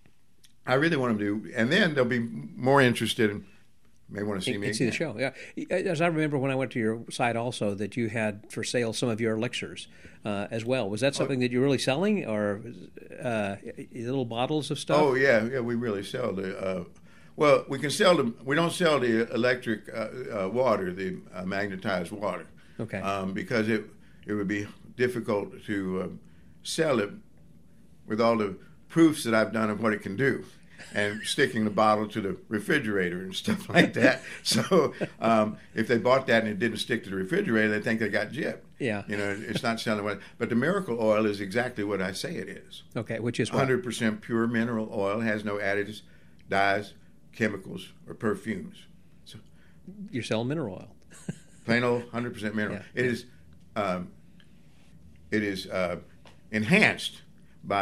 I really want them to, and then they'll be more interested in, may want to see and, me and see the again. show. Yeah, as I remember when I went to your site also that you had for sale some of your elixirs uh, as well. Was that something that you're really selling, or uh, little bottles of stuff? Oh yeah, yeah. We really sell the. Uh, well, we can sell them. We don't sell the electric uh, uh, water, the uh, magnetized water. Okay. Um, because it it would be difficult to um, sell it with all the proofs that I've done of what it can do, and sticking the bottle to the refrigerator and stuff like that. So um, if they bought that and it didn't stick to the refrigerator, they think they got gypped. Yeah. You know, it's not selling what. But the Miracle Oil is exactly what I say it is. Okay, which is what? one hundred percent pure mineral oil, has no additives, dyes, chemicals, or perfumes. So You're selling mineral oil. plain old one hundred percent mineral. Yeah. It is, um, it is uh, enhanced by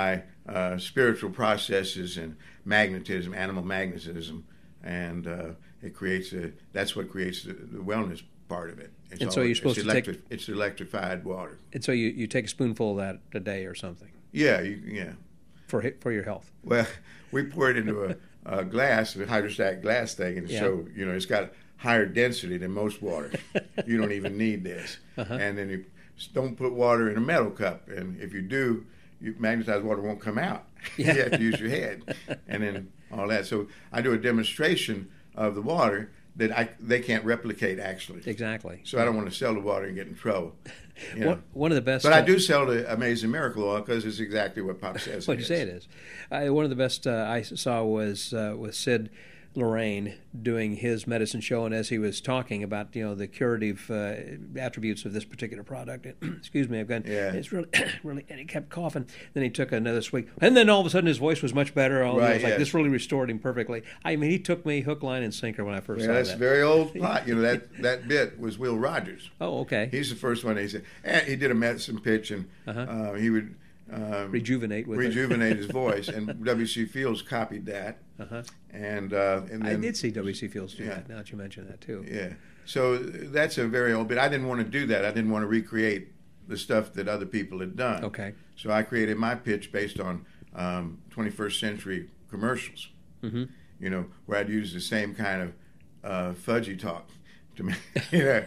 uh, spiritual processes and magnetism, animal magnetism, and uh, it creates a. That's what creates the, the wellness part of it. It's and so all, you're supposed it's to electri- take. It's electrified water. And so you, you take a spoonful of that a day or something. Yeah, you, yeah. For for your health. Well, we pour it into a, a glass, a hydrostatic glass thing, and Yeah. so you know it's got higher density than most water. You don't even need this. Uh-huh. And then you don't put water in a metal cup, and if you do, you, magnetized water won't come out. Yeah. You have to use your head, and then all that. So I do a demonstration of the water that I they can't replicate actually. Exactly. So I don't want to sell the water and get in trouble. You know. One, one of the best. But I uh, do sell the Amazing Miracle Oil because it's exactly what Pop says. What it you say is. it is. Uh, one of the best uh, I saw was uh, with Sid Lorraine doing his medicine show, and as he was talking about you know the curative uh, attributes of this particular product, excuse me, I've gone. Yeah. It's really, really, and he kept coughing. Then he took another swig, and then all of a sudden his voice was much better. All, Right, it was like yes. this really restored him perfectly. I mean, he took me hook, line, and sinker when I first Yeah, saw that's that. a very old plot. You know that that bit was Will Rogers. Oh, okay. He's the first one. He said and he did a medicine pitch, and Uh-huh. uh, he would um, Rejuvenate with it. rejuvenate his voice, and W C Fields copied that. Uh-huh. And uh, and I then, did see W C Fields do Yeah. that. Now that you mention that too. Yeah, so that's a very old bit. I didn't want to do that. I didn't want to recreate the stuff that other people had done. Okay. So I created my pitch based on um, twenty-first century commercials. Mm-hmm. You know, where I'd use the same kind of uh, fudgy talk to me. You know.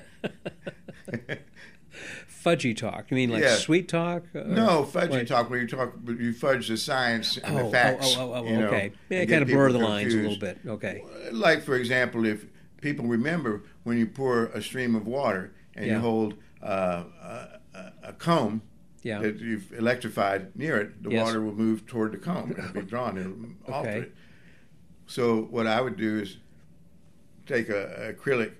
Fudgy talk. You mean like Yeah. sweet talk? Or- No, fudgy what? talk where you talk, you fudge the science and Oh, the facts. oh, oh, oh, you know, okay. Yeah, and kind get of blur people the lines a little confused. bit. Okay. Like, for example, if people remember when you pour a stream of water and Yeah. you hold uh, a, a, a comb Yeah. that you've electrified near it, the Yes. water will move toward the comb. It'll be drawn. It'll alter Okay. it. So what I would do is take a, a acrylic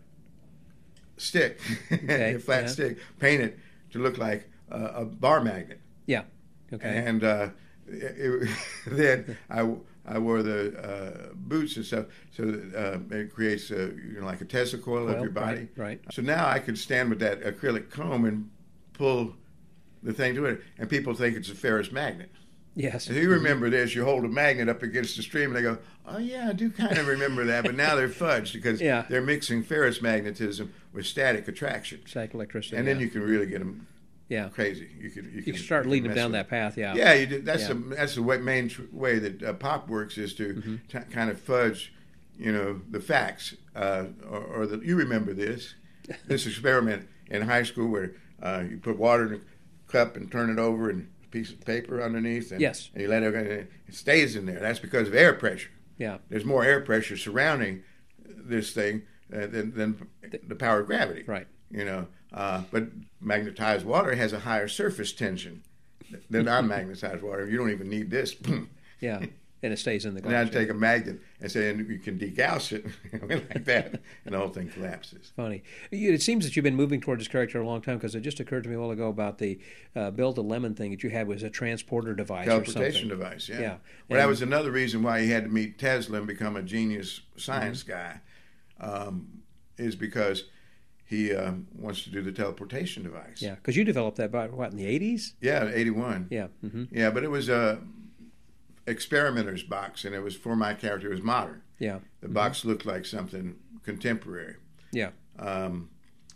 stick, Okay, a flat yeah. stick, paint it to look like a, a bar magnet. Yeah. Okay. And uh, it, it, then I, I wore the uh, boots and stuff, so that, uh, it creates a, you know, like a Tesla coil of Coil, your body. right, right. So now I could stand with that acrylic comb and pull the thing to it, and people think it's a ferrous magnet. Yes. So you remember this, you hold a magnet up against the stream, and they go, oh yeah, I do kind of remember that, but now they're fudged because Yeah. they're mixing ferrous magnetism with static attraction. Static electricity. And then yeah. you can really get them Yeah. crazy. You could you, You can start leading them mess down with that path. Yeah. Yeah, you do. That's Yeah. the that's the way, main tr- way that uh, pop works is to Mm-hmm. t- kind of fudge, you know, the facts. Uh, or, or the, you remember this this experiment in high school where uh, you put water in a cup and turn it over and a piece of paper underneath. And, Yes. And you let it, and it stays in there. That's because of air pressure. Yeah. There's more air pressure surrounding this thing uh, than, than the power of gravity. Right. You know, uh, but magnetized water has a higher surface tension than non-magnetized water. You don't even need this. Yeah. And it stays in the And glass. I'd take a magnet and say, and you can degauss it like that, and the whole thing collapses. Funny. You- It seems that you've been moving toward this character a long time because it just occurred to me a while ago about the uh, Bill the Lemon thing that you had was a transporter device or Teleportation something. device, yeah. Yeah. Well, that And- was another reason why he had to meet Tesla and become a genius science Mm-hmm. guy, um, is because he um, wants to do the teleportation device. Yeah, because you developed that about, what, in the eighties? Yeah, eighty-one. Yeah. Mm-hmm. Yeah, but it was a experimenter's box, and it was for my character. It was modern. Yeah. The box looked like something contemporary. Yeah. Um,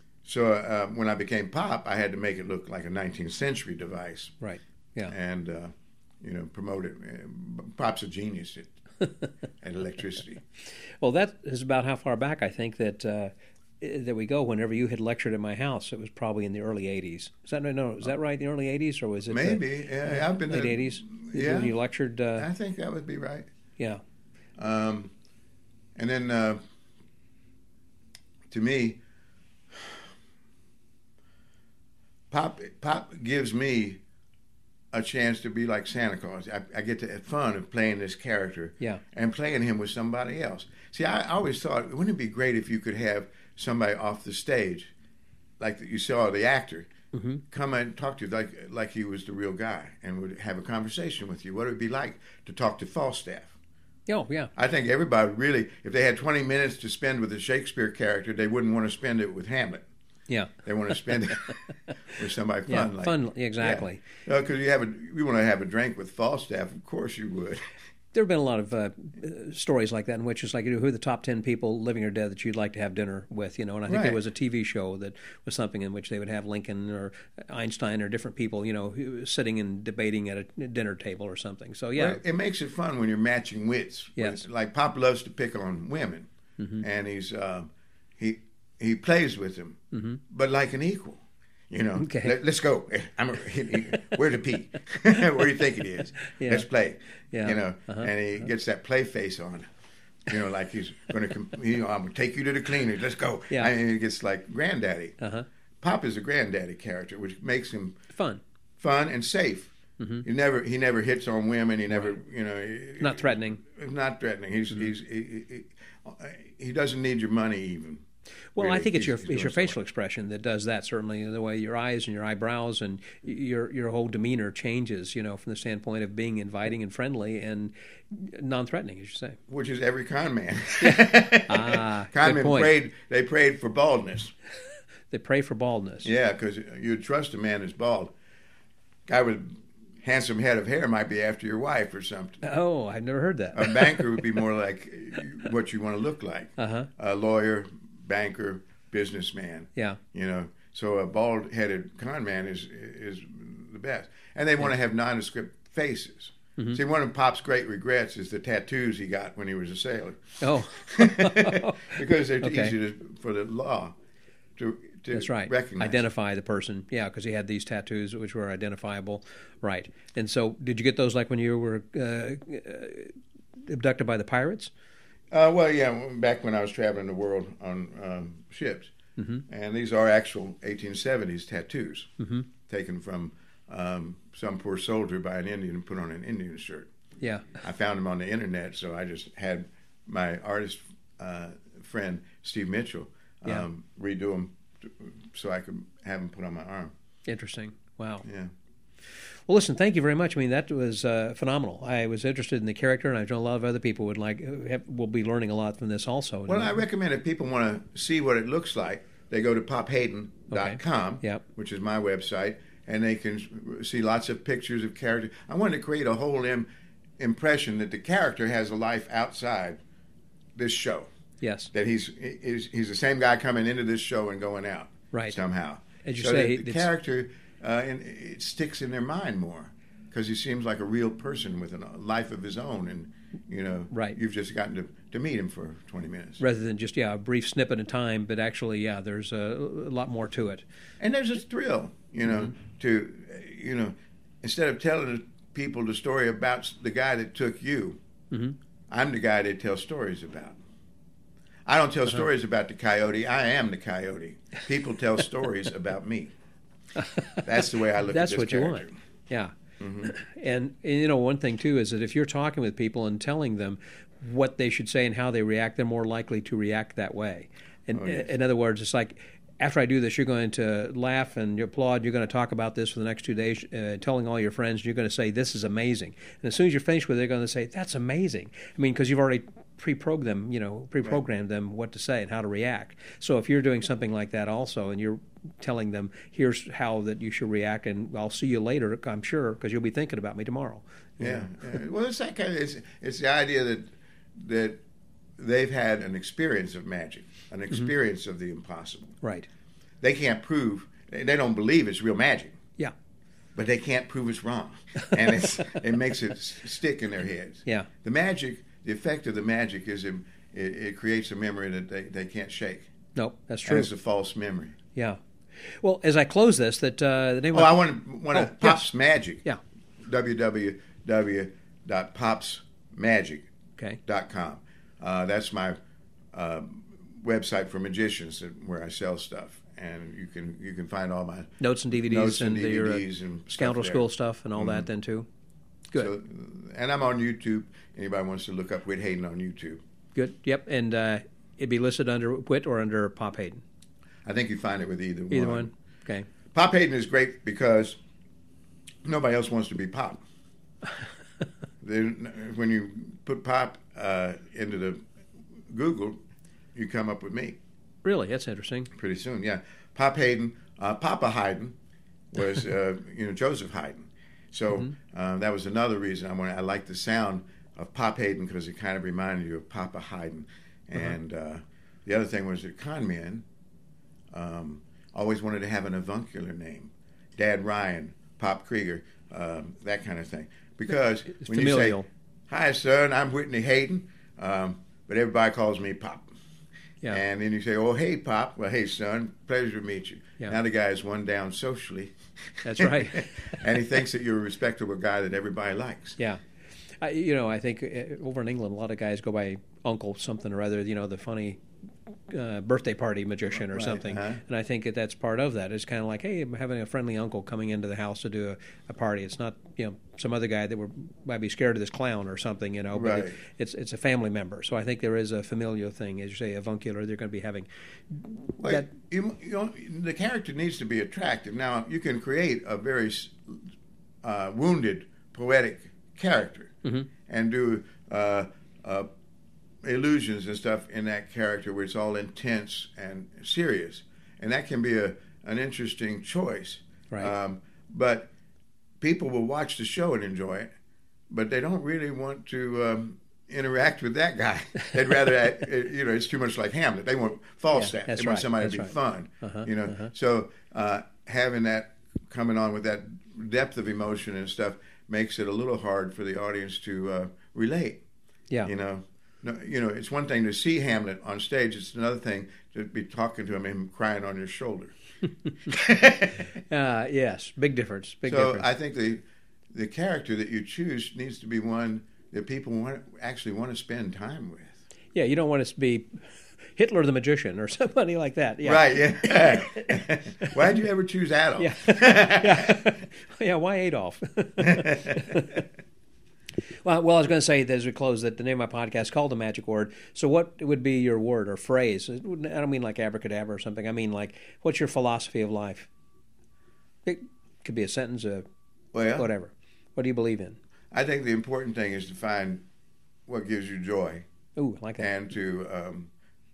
so uh, when I became Pop, I had to make it look like a nineteenth century device Right. Yeah. and uh, you know promote it. Uh, Pop's a genius at, at electricity. Well, that is about how far back I think that uh, that we go. Whenever you had lectured at my house, it was probably in the early eighties. Is that no? no is that right? The early eighties, or was it Maybe. the, Yeah, I've been late to- eighties? Yeah, When you lectured. Uh, I think that would be right. yeah. Um, and then uh, to me, Pop Pop gives me a chance to be like Santa Claus. I, I get to have fun of playing this character Yeah. and playing him with somebody else. See, I always thought, wouldn't it be great if you could have somebody off the stage, like you saw the actor, Mm-hmm. come and talk to you like like he was the real guy and would have a conversation with you. What it would be like to talk to Falstaff. Oh, yeah. I think everybody really, if they had twenty minutes to spend with a Shakespeare character, they wouldn't want to spend it with Hamlet. Yeah. They want to spend it with somebody fun. Yeah, like, fun, exactly. Yeah. Because you have a, you want to have a drink with Falstaff, of course you would. There have been a lot of uh, stories like that in which it's like, you know, who are the top ten people, living or dead, that you'd like to have dinner with, you know. And I think Right. there was a T V show that was something in which they would have Lincoln or Einstein or different people, you know, who, sitting and debating at a dinner table or something. So, yeah. Well, it makes it fun when you're matching wits. Yes. Like Pop loves to pick on women, mm-hmm. and he's uh, he he plays with them, mm-hmm. but like an equal. You know, okay. Let, let's go. I'm a, he, he, where's the P? Where do you think it is? Yeah. Let's play. Yeah. You know, uh-huh. and he gets that play face on. You know, like he's going to, you know, I'm going to take you to the cleaners. Let's go. Yeah. And he gets like granddaddy. Uh-huh. Pop is a granddaddy character, which makes him fun, fun and safe. Mm-hmm. He never he never hits on women. He never, right. you know, he, not threatening. Not threatening. He's mm-hmm. he's he, he, he doesn't need your money even. Well, really. I think it's he's, your he's it's your facial something. expression that does that. Certainly, the way your eyes and your eyebrows and your your whole demeanor changes. You know, from the standpoint of being inviting and friendly and non-threatening, as you say. Which is every con man. ah, con good men point. prayed. They prayed for baldness. They pray for baldness. Yeah, because you trust a man who's bald. Guy with handsome head of hair might be after your wife or something. Oh, I've never heard that. A banker would be more like what you want to look like. Uh-huh. A lawyer, banker, businessman. Yeah. You know, so a bald-headed con man is is the best. And they want to have nondescript faces. Mm-hmm. See, one of Pop's great regrets is the tattoos he got when he was a sailor. Oh. Because they're Okay. easy to, for the law to, to That's right. recognize. Identify the person. Yeah, because he had these tattoos which were identifiable. Right. And so did you get those like when you were uh, uh, abducted by the pirates? Uh, well, yeah, back when I was traveling the world on um, ships. Mm-hmm. And these are actual eighteen seventies tattoos mm-hmm. taken from um, some poor soldier by an Indian and put on an Indian shirt. Yeah. I found them on the internet, so I just had my artist uh, friend, Steve Mitchell, um, yeah. redo them so I could have them put on my arm. Interesting. Wow. Yeah. Well, listen, thank you very much. I mean, that was uh, phenomenal. I was interested in the character, and I know a lot of other people would like have, will be learning a lot from this also. Well, I recommend if people want to see what it looks like, they go to pop hayden dot com, okay. Yep. which is my website, and they can see lots of pictures of characters. I wanted to create a whole im- impression that the character has a life outside this show. Yes. That he's he's, he's the same guy coming into this show and going out. Right. Somehow. As you so say, that the it's- character uh, and it sticks in their mind more because he seems like a real person with a life of his own, and you know, right. you've just gotten to, to meet him for twenty minutes rather than just yeah a brief snippet of time, but actually yeah, there's a, a lot more to it. And there's a thrill, you know, mm-hmm. to you know, instead of telling people the story about the guy that took you, mm-hmm. I'm the guy they tell stories about. I don't tell uh-huh. stories about the coyote. I am the coyote. People tell stories about me. That's the way I look That's at this what you character. want. Yeah. Mm-hmm. And, and, you know, one thing, too, is that if you're talking with people and telling them what they should say and how they react, they're more likely to react that way. And, oh, yes. In other words, it's like, after I do this, you're going to laugh and you applaud. You're going to talk about this for the next two days, uh, telling all your friends. You're going to say, this is amazing. And as soon as you're finished with it, they're going to say, that's amazing. I mean, because you've already pre-programmed them, you know, pre-programmed right. them what to say and how to react. So if you're doing something like that also and you're telling them, here's how that you should react, and I'll see you later, I'm sure, because you'll be thinking about me tomorrow. Yeah. yeah. Well, it's that kind of, it's, it's the idea that that they've had an experience of magic, an experience mm-hmm. of the impossible. Right. They can't prove, they don't believe it's real magic. Yeah. But they can't prove it's wrong. And it's, it makes it stick in their heads. Yeah. The magic, the effect of the magic is it, it creates a memory that they, they can't shake. No, that's true. And it's a false memory. Yeah. Well, as I close this, that uh, the name oh, of... I want to, want to oh, Pops yes. Magic. Yeah. w w w dot pops magic dot com. Uh, that's my uh, website for magicians where I sell stuff. And you can you can find all my notes and D V Ds notes and, and D V your uh, Ds and Scoundrel stuff School stuff and all mm-hmm. that then too. Good. So, and I'm on YouTube. Anybody wants to look up Whit Hayden on YouTube. Good. Yep. And uh, it'd be listed under Whit or under Pop Hayden. I think you find it with either, either one. one. Okay. Pop Hayden is great because nobody else wants to be Pop. When you put Pop uh, into the Google, you come up with me. Really? That's interesting. Pretty soon, yeah. Pop Haydn, uh, Papa Haydn was uh, you know Joseph Haydn. So mm-hmm. um, that was another reason I wanted. I liked the sound of Pop Haydn because it kind of reminded you of Papa Haydn. And uh-huh. uh, the other thing was that con men um, always wanted to have an avuncular name, Dad Ryan, Pop Krieger, um, that kind of thing. Because it's when familial. you say, "Hi, son, I'm Whitney Haydn," um, but everybody calls me Pop. Yeah. And then you say, "Oh, hey, Pop." Well, hey, son, pleasure to meet you. Yeah. Now the guy is one down socially. That's right. And he thinks that you're a respectable guy that everybody likes. Yeah. I, you know, I think over in England, a lot of guys go by Uncle something or other, you know, the funny uh, birthday party magician or right. something. Uh-huh. And I think that that's part of that. It's kind of like, hey, I'm having a friendly uncle coming into the house to do a, a party. It's not, you know, some other guy that we're, might be scared of this clown or something, you know, but right. it, it's it's a family member. So I think there is a familial thing. As you say, avuncular, they're going to be having well, that. You, you know, the character needs to be attractive. Now, you can create a very uh, wounded, poetic character. Mm-hmm. And do uh, uh, illusions and stuff in that character where it's all intense and serious. And that can be a an interesting choice. Right. Um, but people will watch the show and enjoy it, but they don't really want to um, interact with that guy. They'd rather, you know, it's too much like Hamlet. They want Falstaff. Yeah, they want right, somebody to be right. fun. Uh-huh, you know, uh-huh. So uh, having that coming on with that depth of emotion and stuff makes it a little hard for the audience to uh, relate. Yeah. You know, no, you know, it's one thing to see Hamlet on stage. It's another thing to be talking to him and him crying on your shoulder. uh, yes, big difference. Big so difference. I think the the character that you choose needs to be one that people want actually want to spend time with. Yeah, you don't want to be Hitler the magician or somebody like that. Yeah. Right, yeah. Why did you ever choose Adolf? Yeah, yeah. yeah why Adolf? well, well, I was going to say as we close that the name of my podcast is called The Magic Word. So what would be your word or phrase? I don't mean like abracadabra or something. I mean like, what's your philosophy of life? It could be a sentence, a well, whatever. What do you believe in? I think the important thing is to find what gives you joy. Ooh, I like that. And to... Um,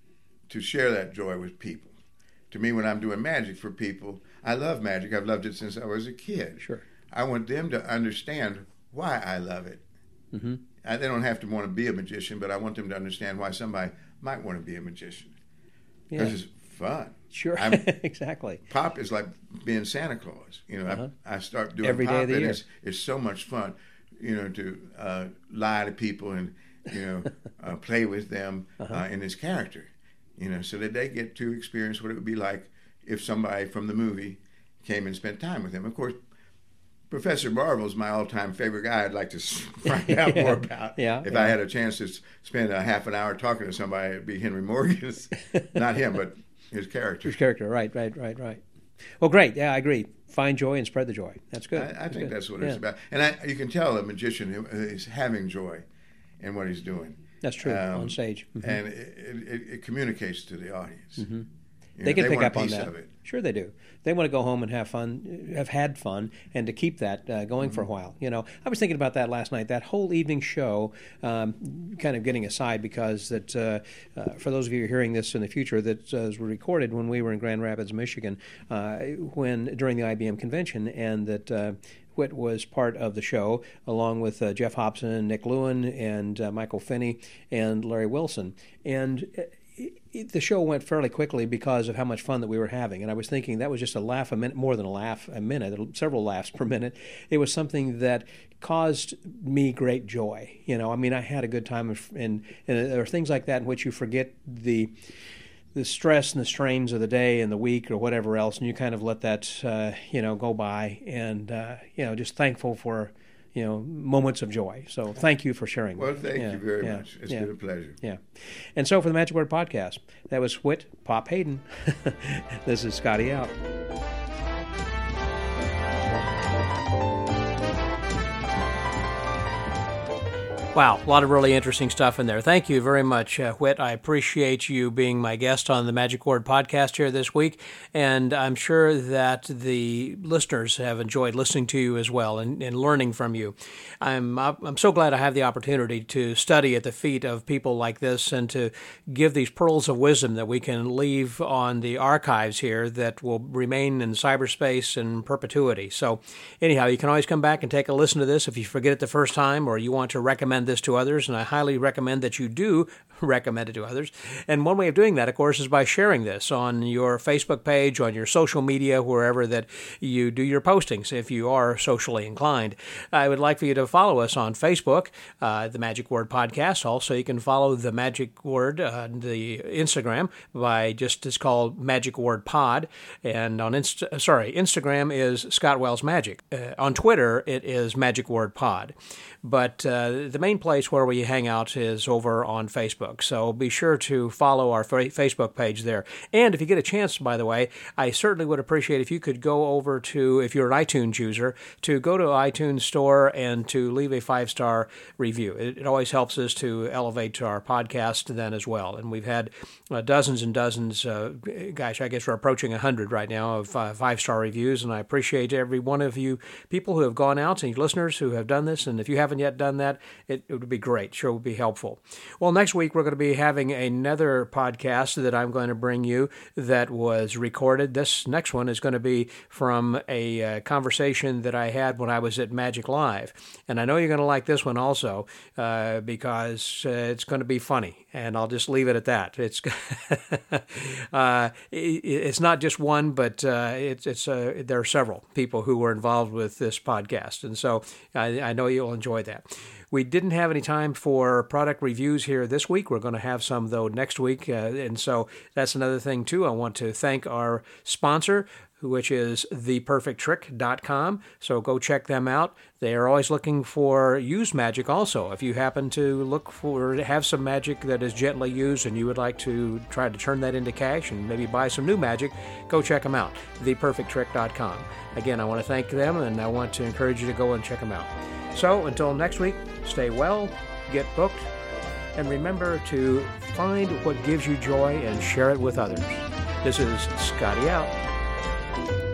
to share that joy with people. To me, when I'm doing magic for people, I love magic. I've loved it since I was a kid. Sure. I want them to understand why I love it. Mm-hmm. I, they don't have to want to be a magician, but I want them to understand why somebody might want to be a magician. Because yeah. it's fun. Sure, exactly. Pop is like being Santa Claus. You know, uh-huh. I, I start doing every pop, day of the and year. It's, it's so much fun, you know, to uh, lie to people and, you know, uh, play with them uh-huh. uh, in this character. You know, so that they get to experience what it would be like if somebody from the movie came and spent time with him. Of course, Professor Marvel is my all-time favorite guy. I'd like to find out yeah. more about. Yeah, if yeah. I had a chance to spend a half an hour talking to somebody, it'd be Henry Morgan. Not him, but his character. His character, right, right, right, right. Well, great. Yeah, I agree. Find joy and spread the joy. That's good. I, I that's think good. that's what yeah. it's about. And I, you can tell a magician is having joy in what he's doing. That's true, um, on stage. Mm-hmm. And it, it, it communicates to the audience. Mm-hmm. You they know, can they pick want up a on piece that. Of it. Sure they do. They want to go home and have fun, have had fun, and to keep that uh, going mm-hmm. for a while. You know, I was thinking about that last night, that whole evening show, um, kind of getting aside because that uh, uh, for those of you hearing this in the future, that uh, was recorded when we were in Grand Rapids, Michigan, uh, when during the I B M convention, and that uh, Whit was part of the show, along with uh, Jeff Hobson, Nick Lewin, and uh, Michael Finney, and Larry Wilson. And it, it, the show went fairly quickly because of how much fun that we were having. And I was thinking that was just a laugh a minute, more than a laugh a minute, several laughs per minute. It was something that caused me great joy. You know, I mean, I had a good time, and, and there are things like that in which you forget the... the stress and the strains of the day and the week or whatever else, and you kind of let that, uh, you know, go by, and, uh, you know, just thankful for, you know, moments of joy. So thank you for sharing. Well, thank yeah, you very yeah, much. It's yeah, been a pleasure. Yeah. And so for the Magic Word Podcast, that was Whit Pop Haydn. This is Scotty out. Wow, a lot of really interesting stuff in there. Thank you very much, uh, Whit. I appreciate you being my guest on the Magic Word podcast here this week, and I'm sure that the listeners have enjoyed listening to you as well and, and learning from you. I'm I'm so glad I have the opportunity to study at the feet of people like this and to give these pearls of wisdom that we can leave on the archives here that will remain in cyberspace in perpetuity. So anyhow, you can always come back and take a listen to this if you forget it the first time or you want to recommend this to others, and I highly recommend that you do recommend it to others. And one way of doing that, of course, is by sharing this on your Facebook page, on your social media, wherever that you do your postings, if you are socially inclined. I would like for you to follow us on Facebook, uh, the Magic Word Podcast. Also, you can follow the Magic Word, uh, the Instagram, by just, it's called Magic Word Pod. And on Insta, sorry, Instagram is Scott Wells Magic. Uh, on Twitter, it is Magic Word Pod. But uh, the main place where we hang out is over on Facebook. So be sure to follow our fa- Facebook page there. And if you get a chance, by the way, I certainly would appreciate if you could go over to, if you're an iTunes user, to go to iTunes Store and to leave a five-star review. It, it always helps us to elevate our podcast then as well. And we've had uh, dozens and dozens, uh, gosh, I guess we're approaching one hundred right now of uh, five-star reviews. And I appreciate every one of you people who have gone out and listeners who have done this. And if you haven't yet done that, it, it would be great. Sure would be helpful. Well, next week we're going to be having another podcast that I'm going to bring you that was recorded. This next one is going to be from a uh, conversation that I had when I was at Magic Live. And I know you're going to like this one also uh, because uh, it's going to be funny. And I'll just leave it at that. It's uh, it, it's not just one, but uh, it's, it's uh, there are several people who were involved with this podcast. And so I, I know you'll enjoy that. We didn't have any time for product reviews here this week. We're going to have some, though, next week. Uh, and so that's another thing, too. I want to thank our sponsor, which is the perfect trick dot com. So go check them out. They are always looking for used magic also. If you happen to look for, have some magic that is gently used and you would like to try to turn that into cash and maybe buy some new magic, go check them out, the perfect trick dot com. Again, I want to thank them and I want to encourage you to go and check them out. So until next week, stay well, get booked, and remember to find what gives you joy and share it with others. This is Scotty out.